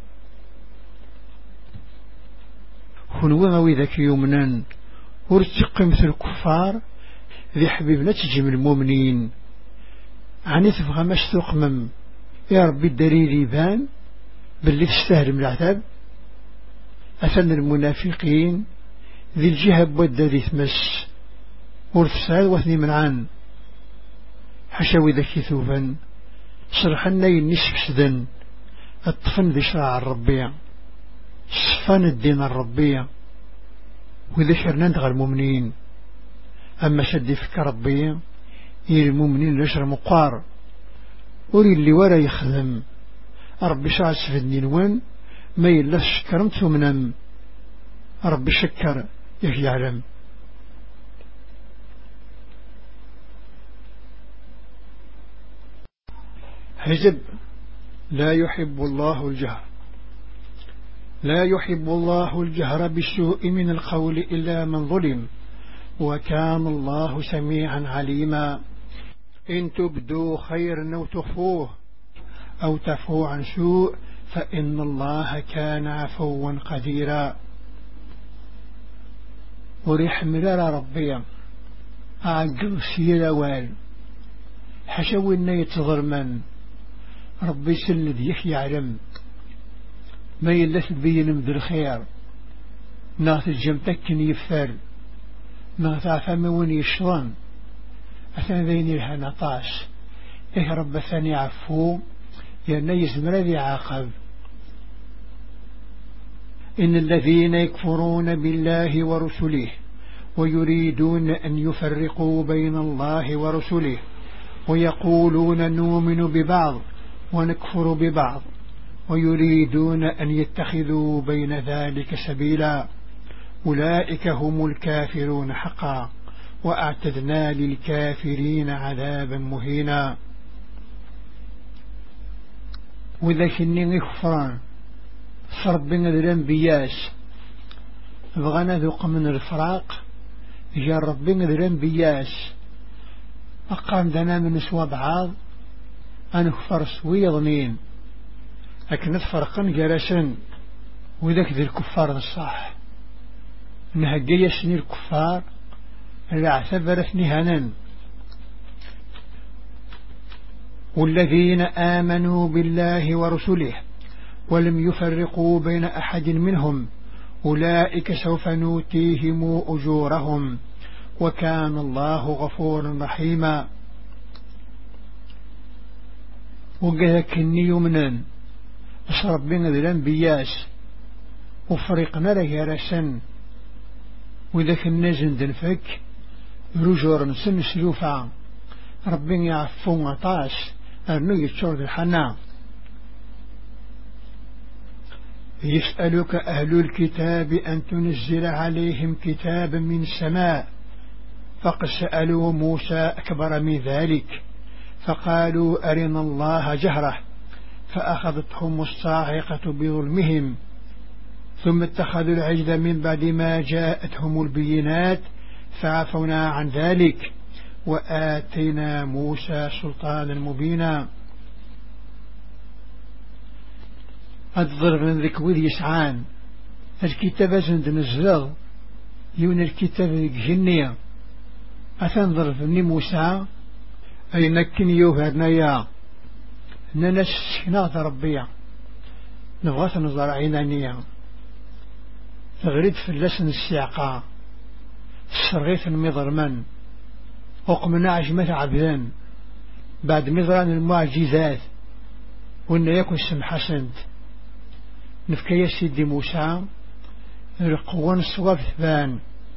هنوما وذاك يومنا ورتق مثل الكفار ذي حبيبنا تجم المؤمنين عني تفغى مش تقمم يا ربي الدليل يبان باللي تستهل من العذاب. أثن المنافقين ذي الجهة بودة ذي ثمس ورثسال واثني من عن حشاوي ذكي ثوبا صرحنا ينسف سدن الطفن ذي شراع الربيع صفان الدين الربيع وذكرنا ندغى المؤمنين. أما شد فك ربيع يري المؤمنين لشر مقار وري اللي ورا يخدم ربي شعر سفدني الوان ما يلاش كرمت منم ربي شكر يكي يعلم. حزب لا يحب الله الجهر لا يحب الله الجهر بالسوء من القول إلا من ظلم وكان الله سميعا عليما. إن تبدوا خيرا أو تخفوه أو تعفوا عن سوء فإن الله كان عفوا قديرا. وريح مرار ربي أعقل سيلا وال حشو إنه يتظرمن ربي سلد يخ يعلم ما يلث بين مد الخير ناث الجمتكن يفر ناث عفم وين يشرن أثنى ذين لها نطاش إيه رب ثاني عفو ينيز مرذي عاقب إن الذين يكفرون بالله ورسله ويريدون أن يفرقوا بين الله ورسله ويقولون نؤمن ببعض ونكفر ببعض ويريدون أن يتخذوا بين ذلك سبيلا أولئك هم الكافرون حقا وأعتدنا للكافرين عذابا مهينا. وذاك النين يكفران صرب بين الأنبياس بغانا ذوق من الفراق جرب بين الأنبياس أقام دنا من سوا بعض أنكفر سوي ضنين لكن فرقا جلسا وذاك ذي الكفار الصح نهجي يسني الكفار اللي اعتبرتني هنا. والذين آمنوا بالله ورسله ولم يفرقوا بين أحد منهم أولئك سوف نوتيهم أجورهم وكان الله غفورا رحيما. وقذك النيومنا أشرب بين الأنبياس وفرقنا له رسن وذاك النزن دنفك رجور نسن سلوفا ربنا يعفو عطاش أرنو يتشورد الحنا. يسألك أهل الكتاب أن تنزل عليهم كتابا من السماء فقد سألوا موسى أكبر من ذلك فقالوا أرنا الله جهرة فأخذتهم الصاعقة بظلمهم ثم اتخذوا العجل من بعد ما جاءتهم البينات فعفونا عن ذلك وآتينا موسى سلطانا مبينا. الضرب من ذك وذ يسعان الكتاب زند نزل يون الكتاب الجنية أتنظر في موسى أي نكن يوهرنا يا ننس نغط ربيع نبغى نظر عينانية تغريد في اللسن السياقة السرغيث المضرمان وقمنا عجمة عبدان بعد مضران المعجزات وإن يكون سم حسنت نفكي سيدي موسى رقوان صواب ثبان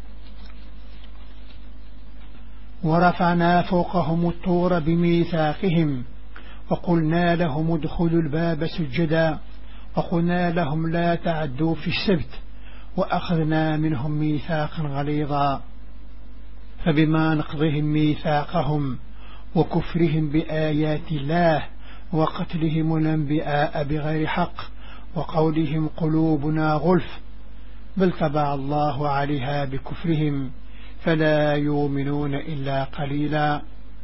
ورفعنا فوقهم الطور بميثاقهم وقلنا لهم ادخلوا الباب سجدا وقلنا لهم لا تعدوا في السبت وأخذنا منهم ميثاقا غليظا فبما نقضهم ميثاقهم وكفرهم بآيات الله وقتلهم الأنبياء بغير حق وقولهم قلوبنا غلف بل طبع الله عليها بكفرهم فلا يؤمنون إلا قليلا.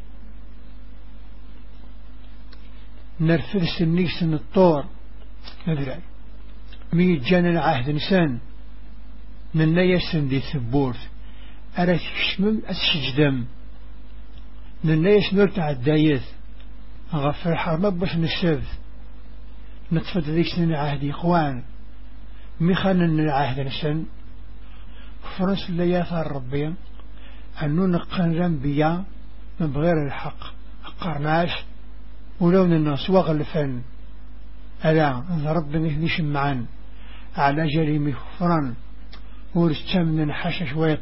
نرفد سنيس الطور ندري ميجان العهد نسان من يسن دي ثبورت أرى تكشمم أسجدم من يسن الدايث غفر حرمك باش نشذ نتفد ذيك سن العهد إخوان مخان العهد نسان فرنس اللي يثار ربي أنو نقن رنبيا من بغير الحق أقرناش ولون الناس وغلفن ألا ربي نهديش معان على جريم كفران ورستمن حش شويط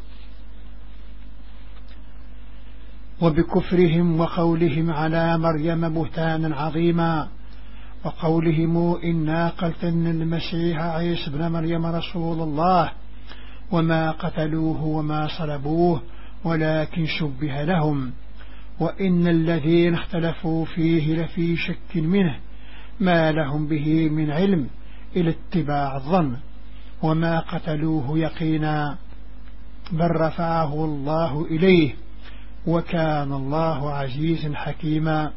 وبكفرهم وقولهم على مريم بهتانا عظيما وقولهم إنا قتلنا المسيح عيسى ابن مريم رسول الله وما قتلوه وما صلبوه ولكن شبه لهم وإن الذين اختلفوا فيه لفي شك منه ما لهم به من علم إلى اتباع الظن وما قتلوه يقينا بل رفعه الله إليه وكان الله عزيزا حكيما.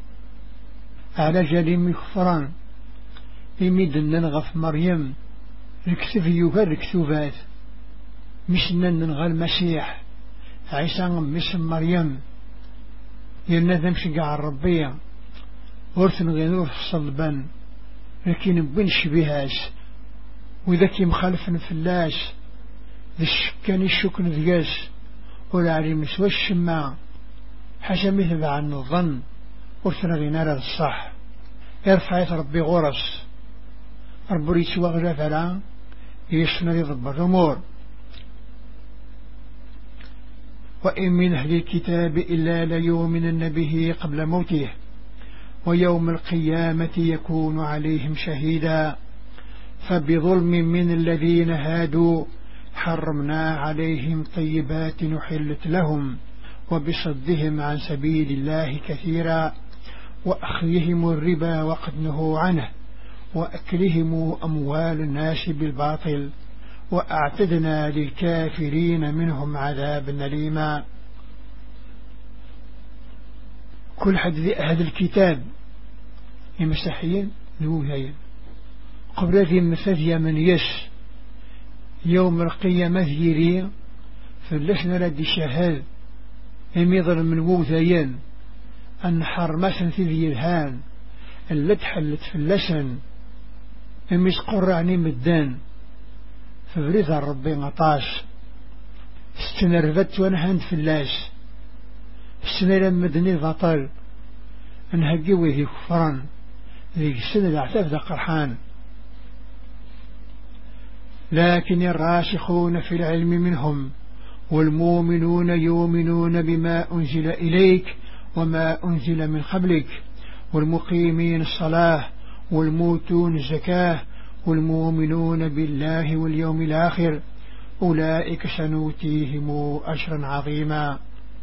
على جليم كفران إمد ننغف مريم الكتب يوغا الكتوبات مش ننغى المسيح عيسى مش مريم ينادم شقع الربية ورثن غينور في الصلبان لكن بين شبيهاش وإذا كي مخالف فلاش ذي الشكاني الشكن ذياش ولا عليم سوى الشماع حاجة مثل عن الظن ورثن غينار الصح يرفع ربي غرس ربي يسوى غلا فلا يشنا يضب الأمور. وإن من أهل الكتاب إلا ليؤمنن به قبل موته ويوم القيامة يكون عليهم شهيدا فبظلم من الذين هادوا حرمنا عليهم طيبات نحلت لهم وبصدهم عن سبيل الله كثيرا وأخذهم الربا وقد نهوا عنه وأكلهم أموال الناس بالباطل وأعتدنا للكافرين منهم عذابا أليما. كل حد ذي أهل الكتاب المسيحيين نوهي قبل ذي مثل من يش يوم القيامة يري فلسنا لدي شهاد يميضر من ووثيين أن حرمسا في ذي الهان اللي تحلت فلسن يميز قرعني مدان فبريد ربي غطاش استنرفت وانهند فلاس السنة مدني بطل انهجي وذي كفران ذيك السنة العتاف ذا قرحان. لكن الراسخون في العلم منهم والمؤمنون يؤمنون بما أنزل إليك وما أنزل من قبلك والمقيمين الصلاة والموتون الزكاة والمؤمنون بالله واليوم الآخر أولئك سنوتيهم أجرا عظيما.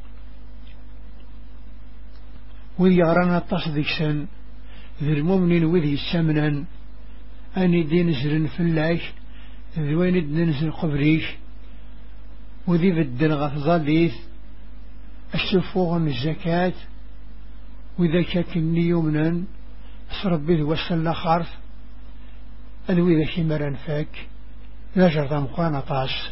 وذي أرانا تصدق سن ذي المؤمن وذي السمنا أني دي نزل في الله ذي وين ننزل قبريش وذي بدن غفظاليث السفوغ من الزكاة وإذا كاكني يمنا سربي وصل لخارف أذوي ذا شمرا فاك لا جرد مقانا طاس.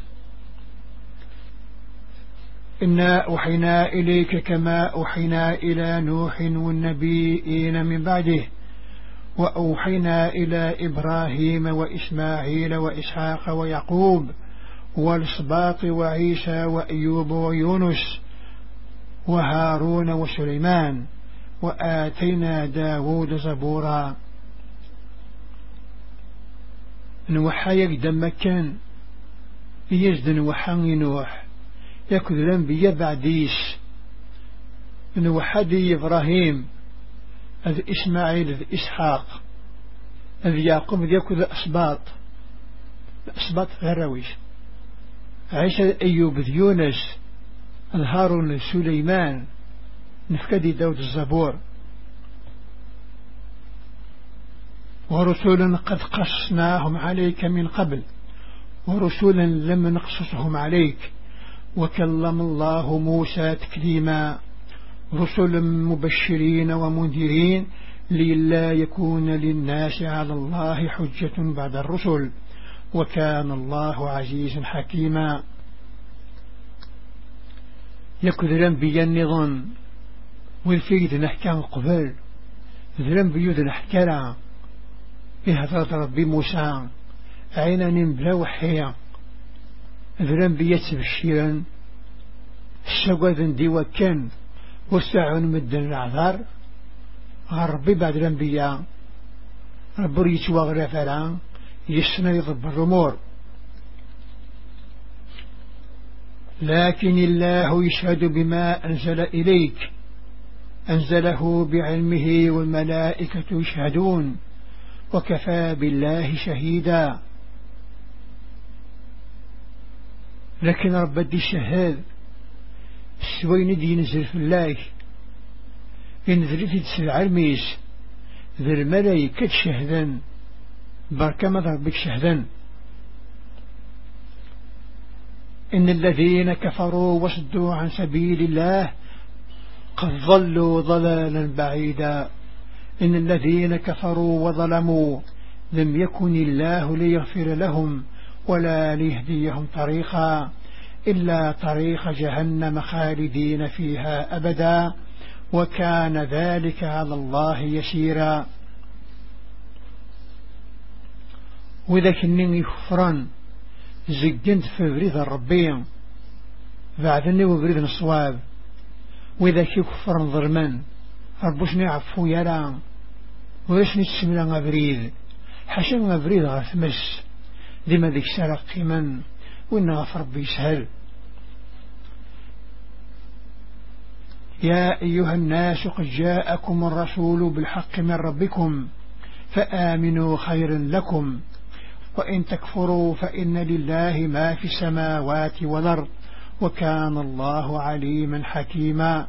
إنا أوحينا إليك كما أوحينا إلى نوح والنبيين من بعده وأوحينا إلى إبراهيم وإسماعيل وإسحاق ويعقوب والأسباط وعيسى وأيوب ويونس وهارون وسليمان وآتينا داود زبورا. نوحى يقدم مكان يجد نوحى نوح يأكد الأنبياء بعديش نوحى دي إبراهيم أذ إسماعيل أذ إسحاق أذ يعقوب يأكد أسباط أسباط غرويش عيسى أيوب ذ يونس هارون سليمان نفكدي داود الزبور. ورسولا قد قصناهم عليك من قبل ورسولا لم نقصصهم عليك وكلم الله موسى تكليما رسلا مبشرين ومنذرين لئلا يكون للناس على الله حجة بعد الرسل وكان الله عزيزا حكيما. يكذلن بي النظام والفيد نحكام قبل ذلن بيود نحكرا بهذا ربي موسى عينا نمبلا وحيا ذلن بيتسب الشيرا الشقوذن دي وكان وسعون مدن العذار ربي بعد الانبياء ربي ريتوا غرفلا يسنا يضب الرمور. لكن الله يشهد بما أنزل إليك أنزله بعلمه والملائكة يشهدون وكفى بالله شهيدا. لكن رب دي الشهاد سوين دي نزل في الله ينزل في تسل علميس ذي الملائكة شهدا بركة مضر بك شهدا. إن الذين كفروا وصدوا عن سبيل الله قد ضلوا ضلالا بعيدا. إن الذين كفروا وظلموا لم يكن الله ليغفر لهم ولا ليهديهم طريقا إلا طريق جهنم خالدين فيها أبدا وكان ذلك على الله يسيرا. وذاك النين يكفران زقنت في بريد الربي بعدني وبريد الصواب، وذاك يكفران ظلمان ربوش نعفو يران وليش نتسمى لنا بريد حشن بريد غثمس ديما ذيك سرق قيما وإن غفر ربي يسهل. يا أيها الناس قد جاءكم الرسول بالحق من ربكم فآمنوا خير لكم وإن تكفروا فإن لله ما في السماوات والأرض وكان الله عليما حكيما.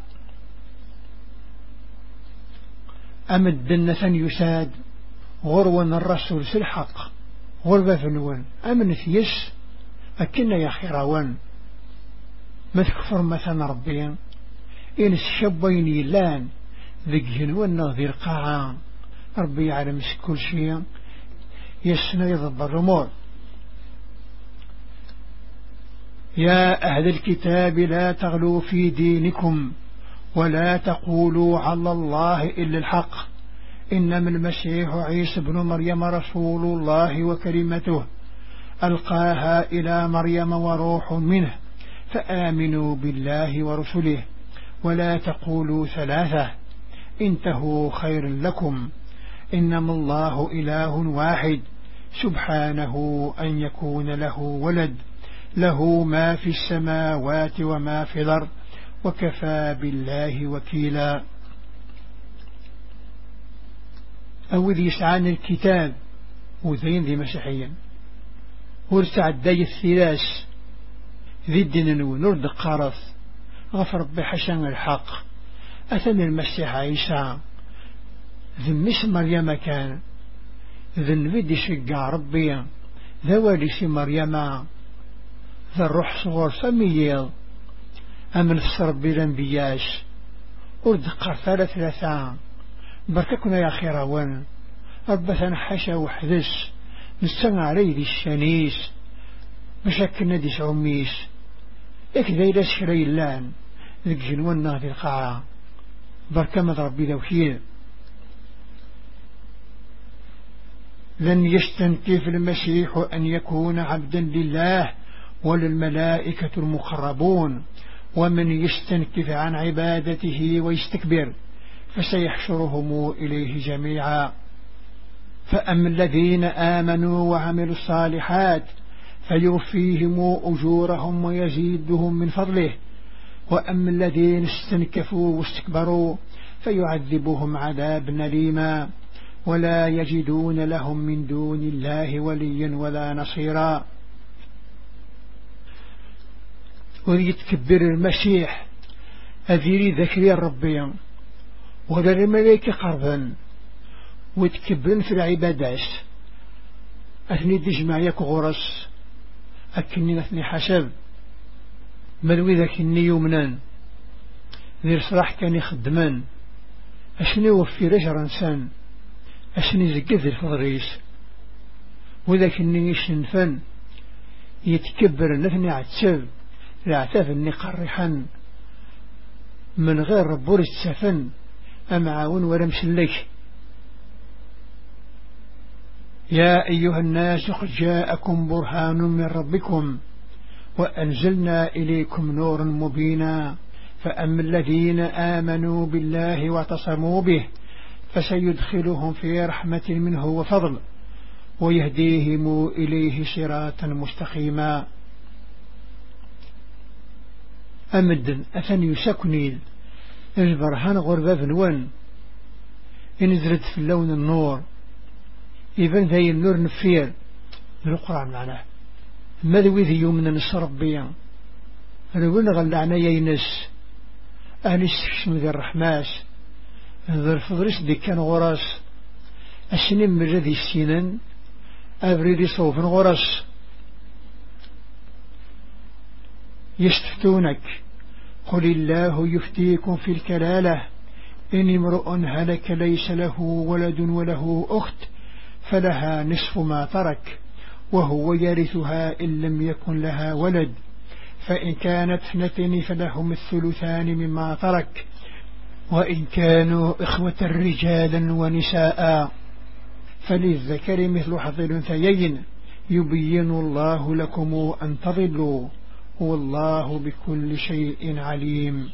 أمد النثن يساد غروا الرسول سلحق غربة فنون أمن فيش أكنا يا خيروان ما تكفر مثلا ربيا إن الشبين يلان ذك جنوان نظير قاعان ربي يعلم كل شيء يسنى يضب الرمور. يا أهل الكتاب لا تغلوا في دينكم ولا تقولوا على الله إلا الحق إنما المسيح عيسى بن مريم رسول الله وكلمته ألقاها إلى مريم وروح منه فآمنوا بالله ورسله ولا تقولوا ثلاثة انتهوا خير لكم إنما الله إله واحد سبحانه أن يكون له ولد له ما في السماوات وما في الأرض وكفى بالله وكيلا. أو ذي يسعان الكتاب وذين ذي مسيحيا ورسعدي الثلاث ذي الدين ونرد قارث غفر بحشان الحق أثنى المسيح عيسى ذي مش مريم كان ذي النبي شقع ربي ذواليس مريم ذا الروح صغور سمييض أمن السرب لنبياش ورد قارثة ثلاثة برككنا يا خيروان ربثنا حشا وحدث نستمع عليه ذي الشانيس مشاكلنا دي سعميس إكذا إلى شري اللان ذيك جنوانا ذي القاعة بركمة ربي ذوكيل. لن يستنكف المسيح أن يكون عبدا لله وللملائكة المقربون ومن يستنكف عن عبادته ويستكبر فسيحشرهم إليه جميعا. فأما الذين آمنوا وعملوا الصالحات فيوفيهم أجورهم ويزيدهم من فضله وأما الذين استنكفوا واستكبروا فيعذبهم عذاب أليما ولا يجدون لهم من دون الله وليا ولا نصيرا. ويتكبر المسيح أذيري ذكري الربي ولا الملائكة قربا ويتكبرن في العبادات أثني دجمع يك غرس أكني أثني حسب ملوي ذاك الني يمنان ذي صراح كان يخدمان أشني وفي رجر إنسان أشني زقذ الفضريس وذاك الني يشنفن يتكبر نثني عتسب العتاف الني قرحا من غير ربور السفن أمعاون ورمش لك. يا أيها الناس قد جاءكم برهان من ربكم وأنزلنا إليكم نورا مبينا فأما الذين آمنوا بالله واعتصموا به فسيدخلهم في رحمة منه وفضل ويهديهم إليه صراطا مستقيما. أمد أثن يسكنيل البرهان غربة بنوان ينزلت في اللون النور إذن ذي النور نفير من القرآن معناه ماذا ذي يومنا نصر ربيا نقول غلعنا يينس أهل السكشم ذي الرحماس ذي الفضرس دي كان غراس أسنم من ذي السنان أبريد صوف غراس يستفتونك قل الله يفتيكم في الكلالة إن امرؤ هلك ليس له ولد وله أخت فلها نصف ما ترك وهو يرثها إن لم يكن لها ولد، فإن كانت اثنتين فلهم الثلثان مما ترك، وإن كانوا إخوة رجالا ونساء فللذكر مثل حظ الأنثيين يبين الله لكم أن تضلوا والله بكل شيء عليم.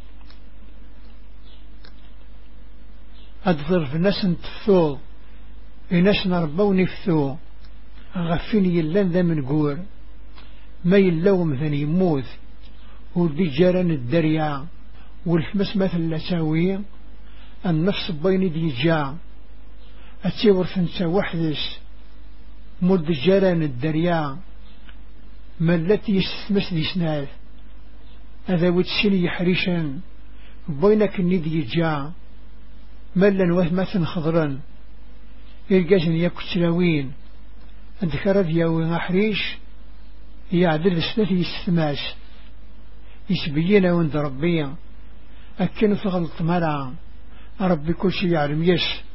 أدفر في ناس تفثو إناس نربوني فثو غفني يلان ذا من قور ما يلوم ذن يموت ودي جاران الدريا والفمس مثل لساوي النفس بين دي جا أتيور ثنسا وحدس مد جاران الدريا ما التي يستمس دي سناث هذا وتسيني حريشا بينك الندي جا ملا وثمة خضرا يرقازن يكتلاوين أذكر دياوي أحريش يعدل السنة يستماس يسبينا وند ربيا أكن فغلط مرع ربي كل شيء يعلم يس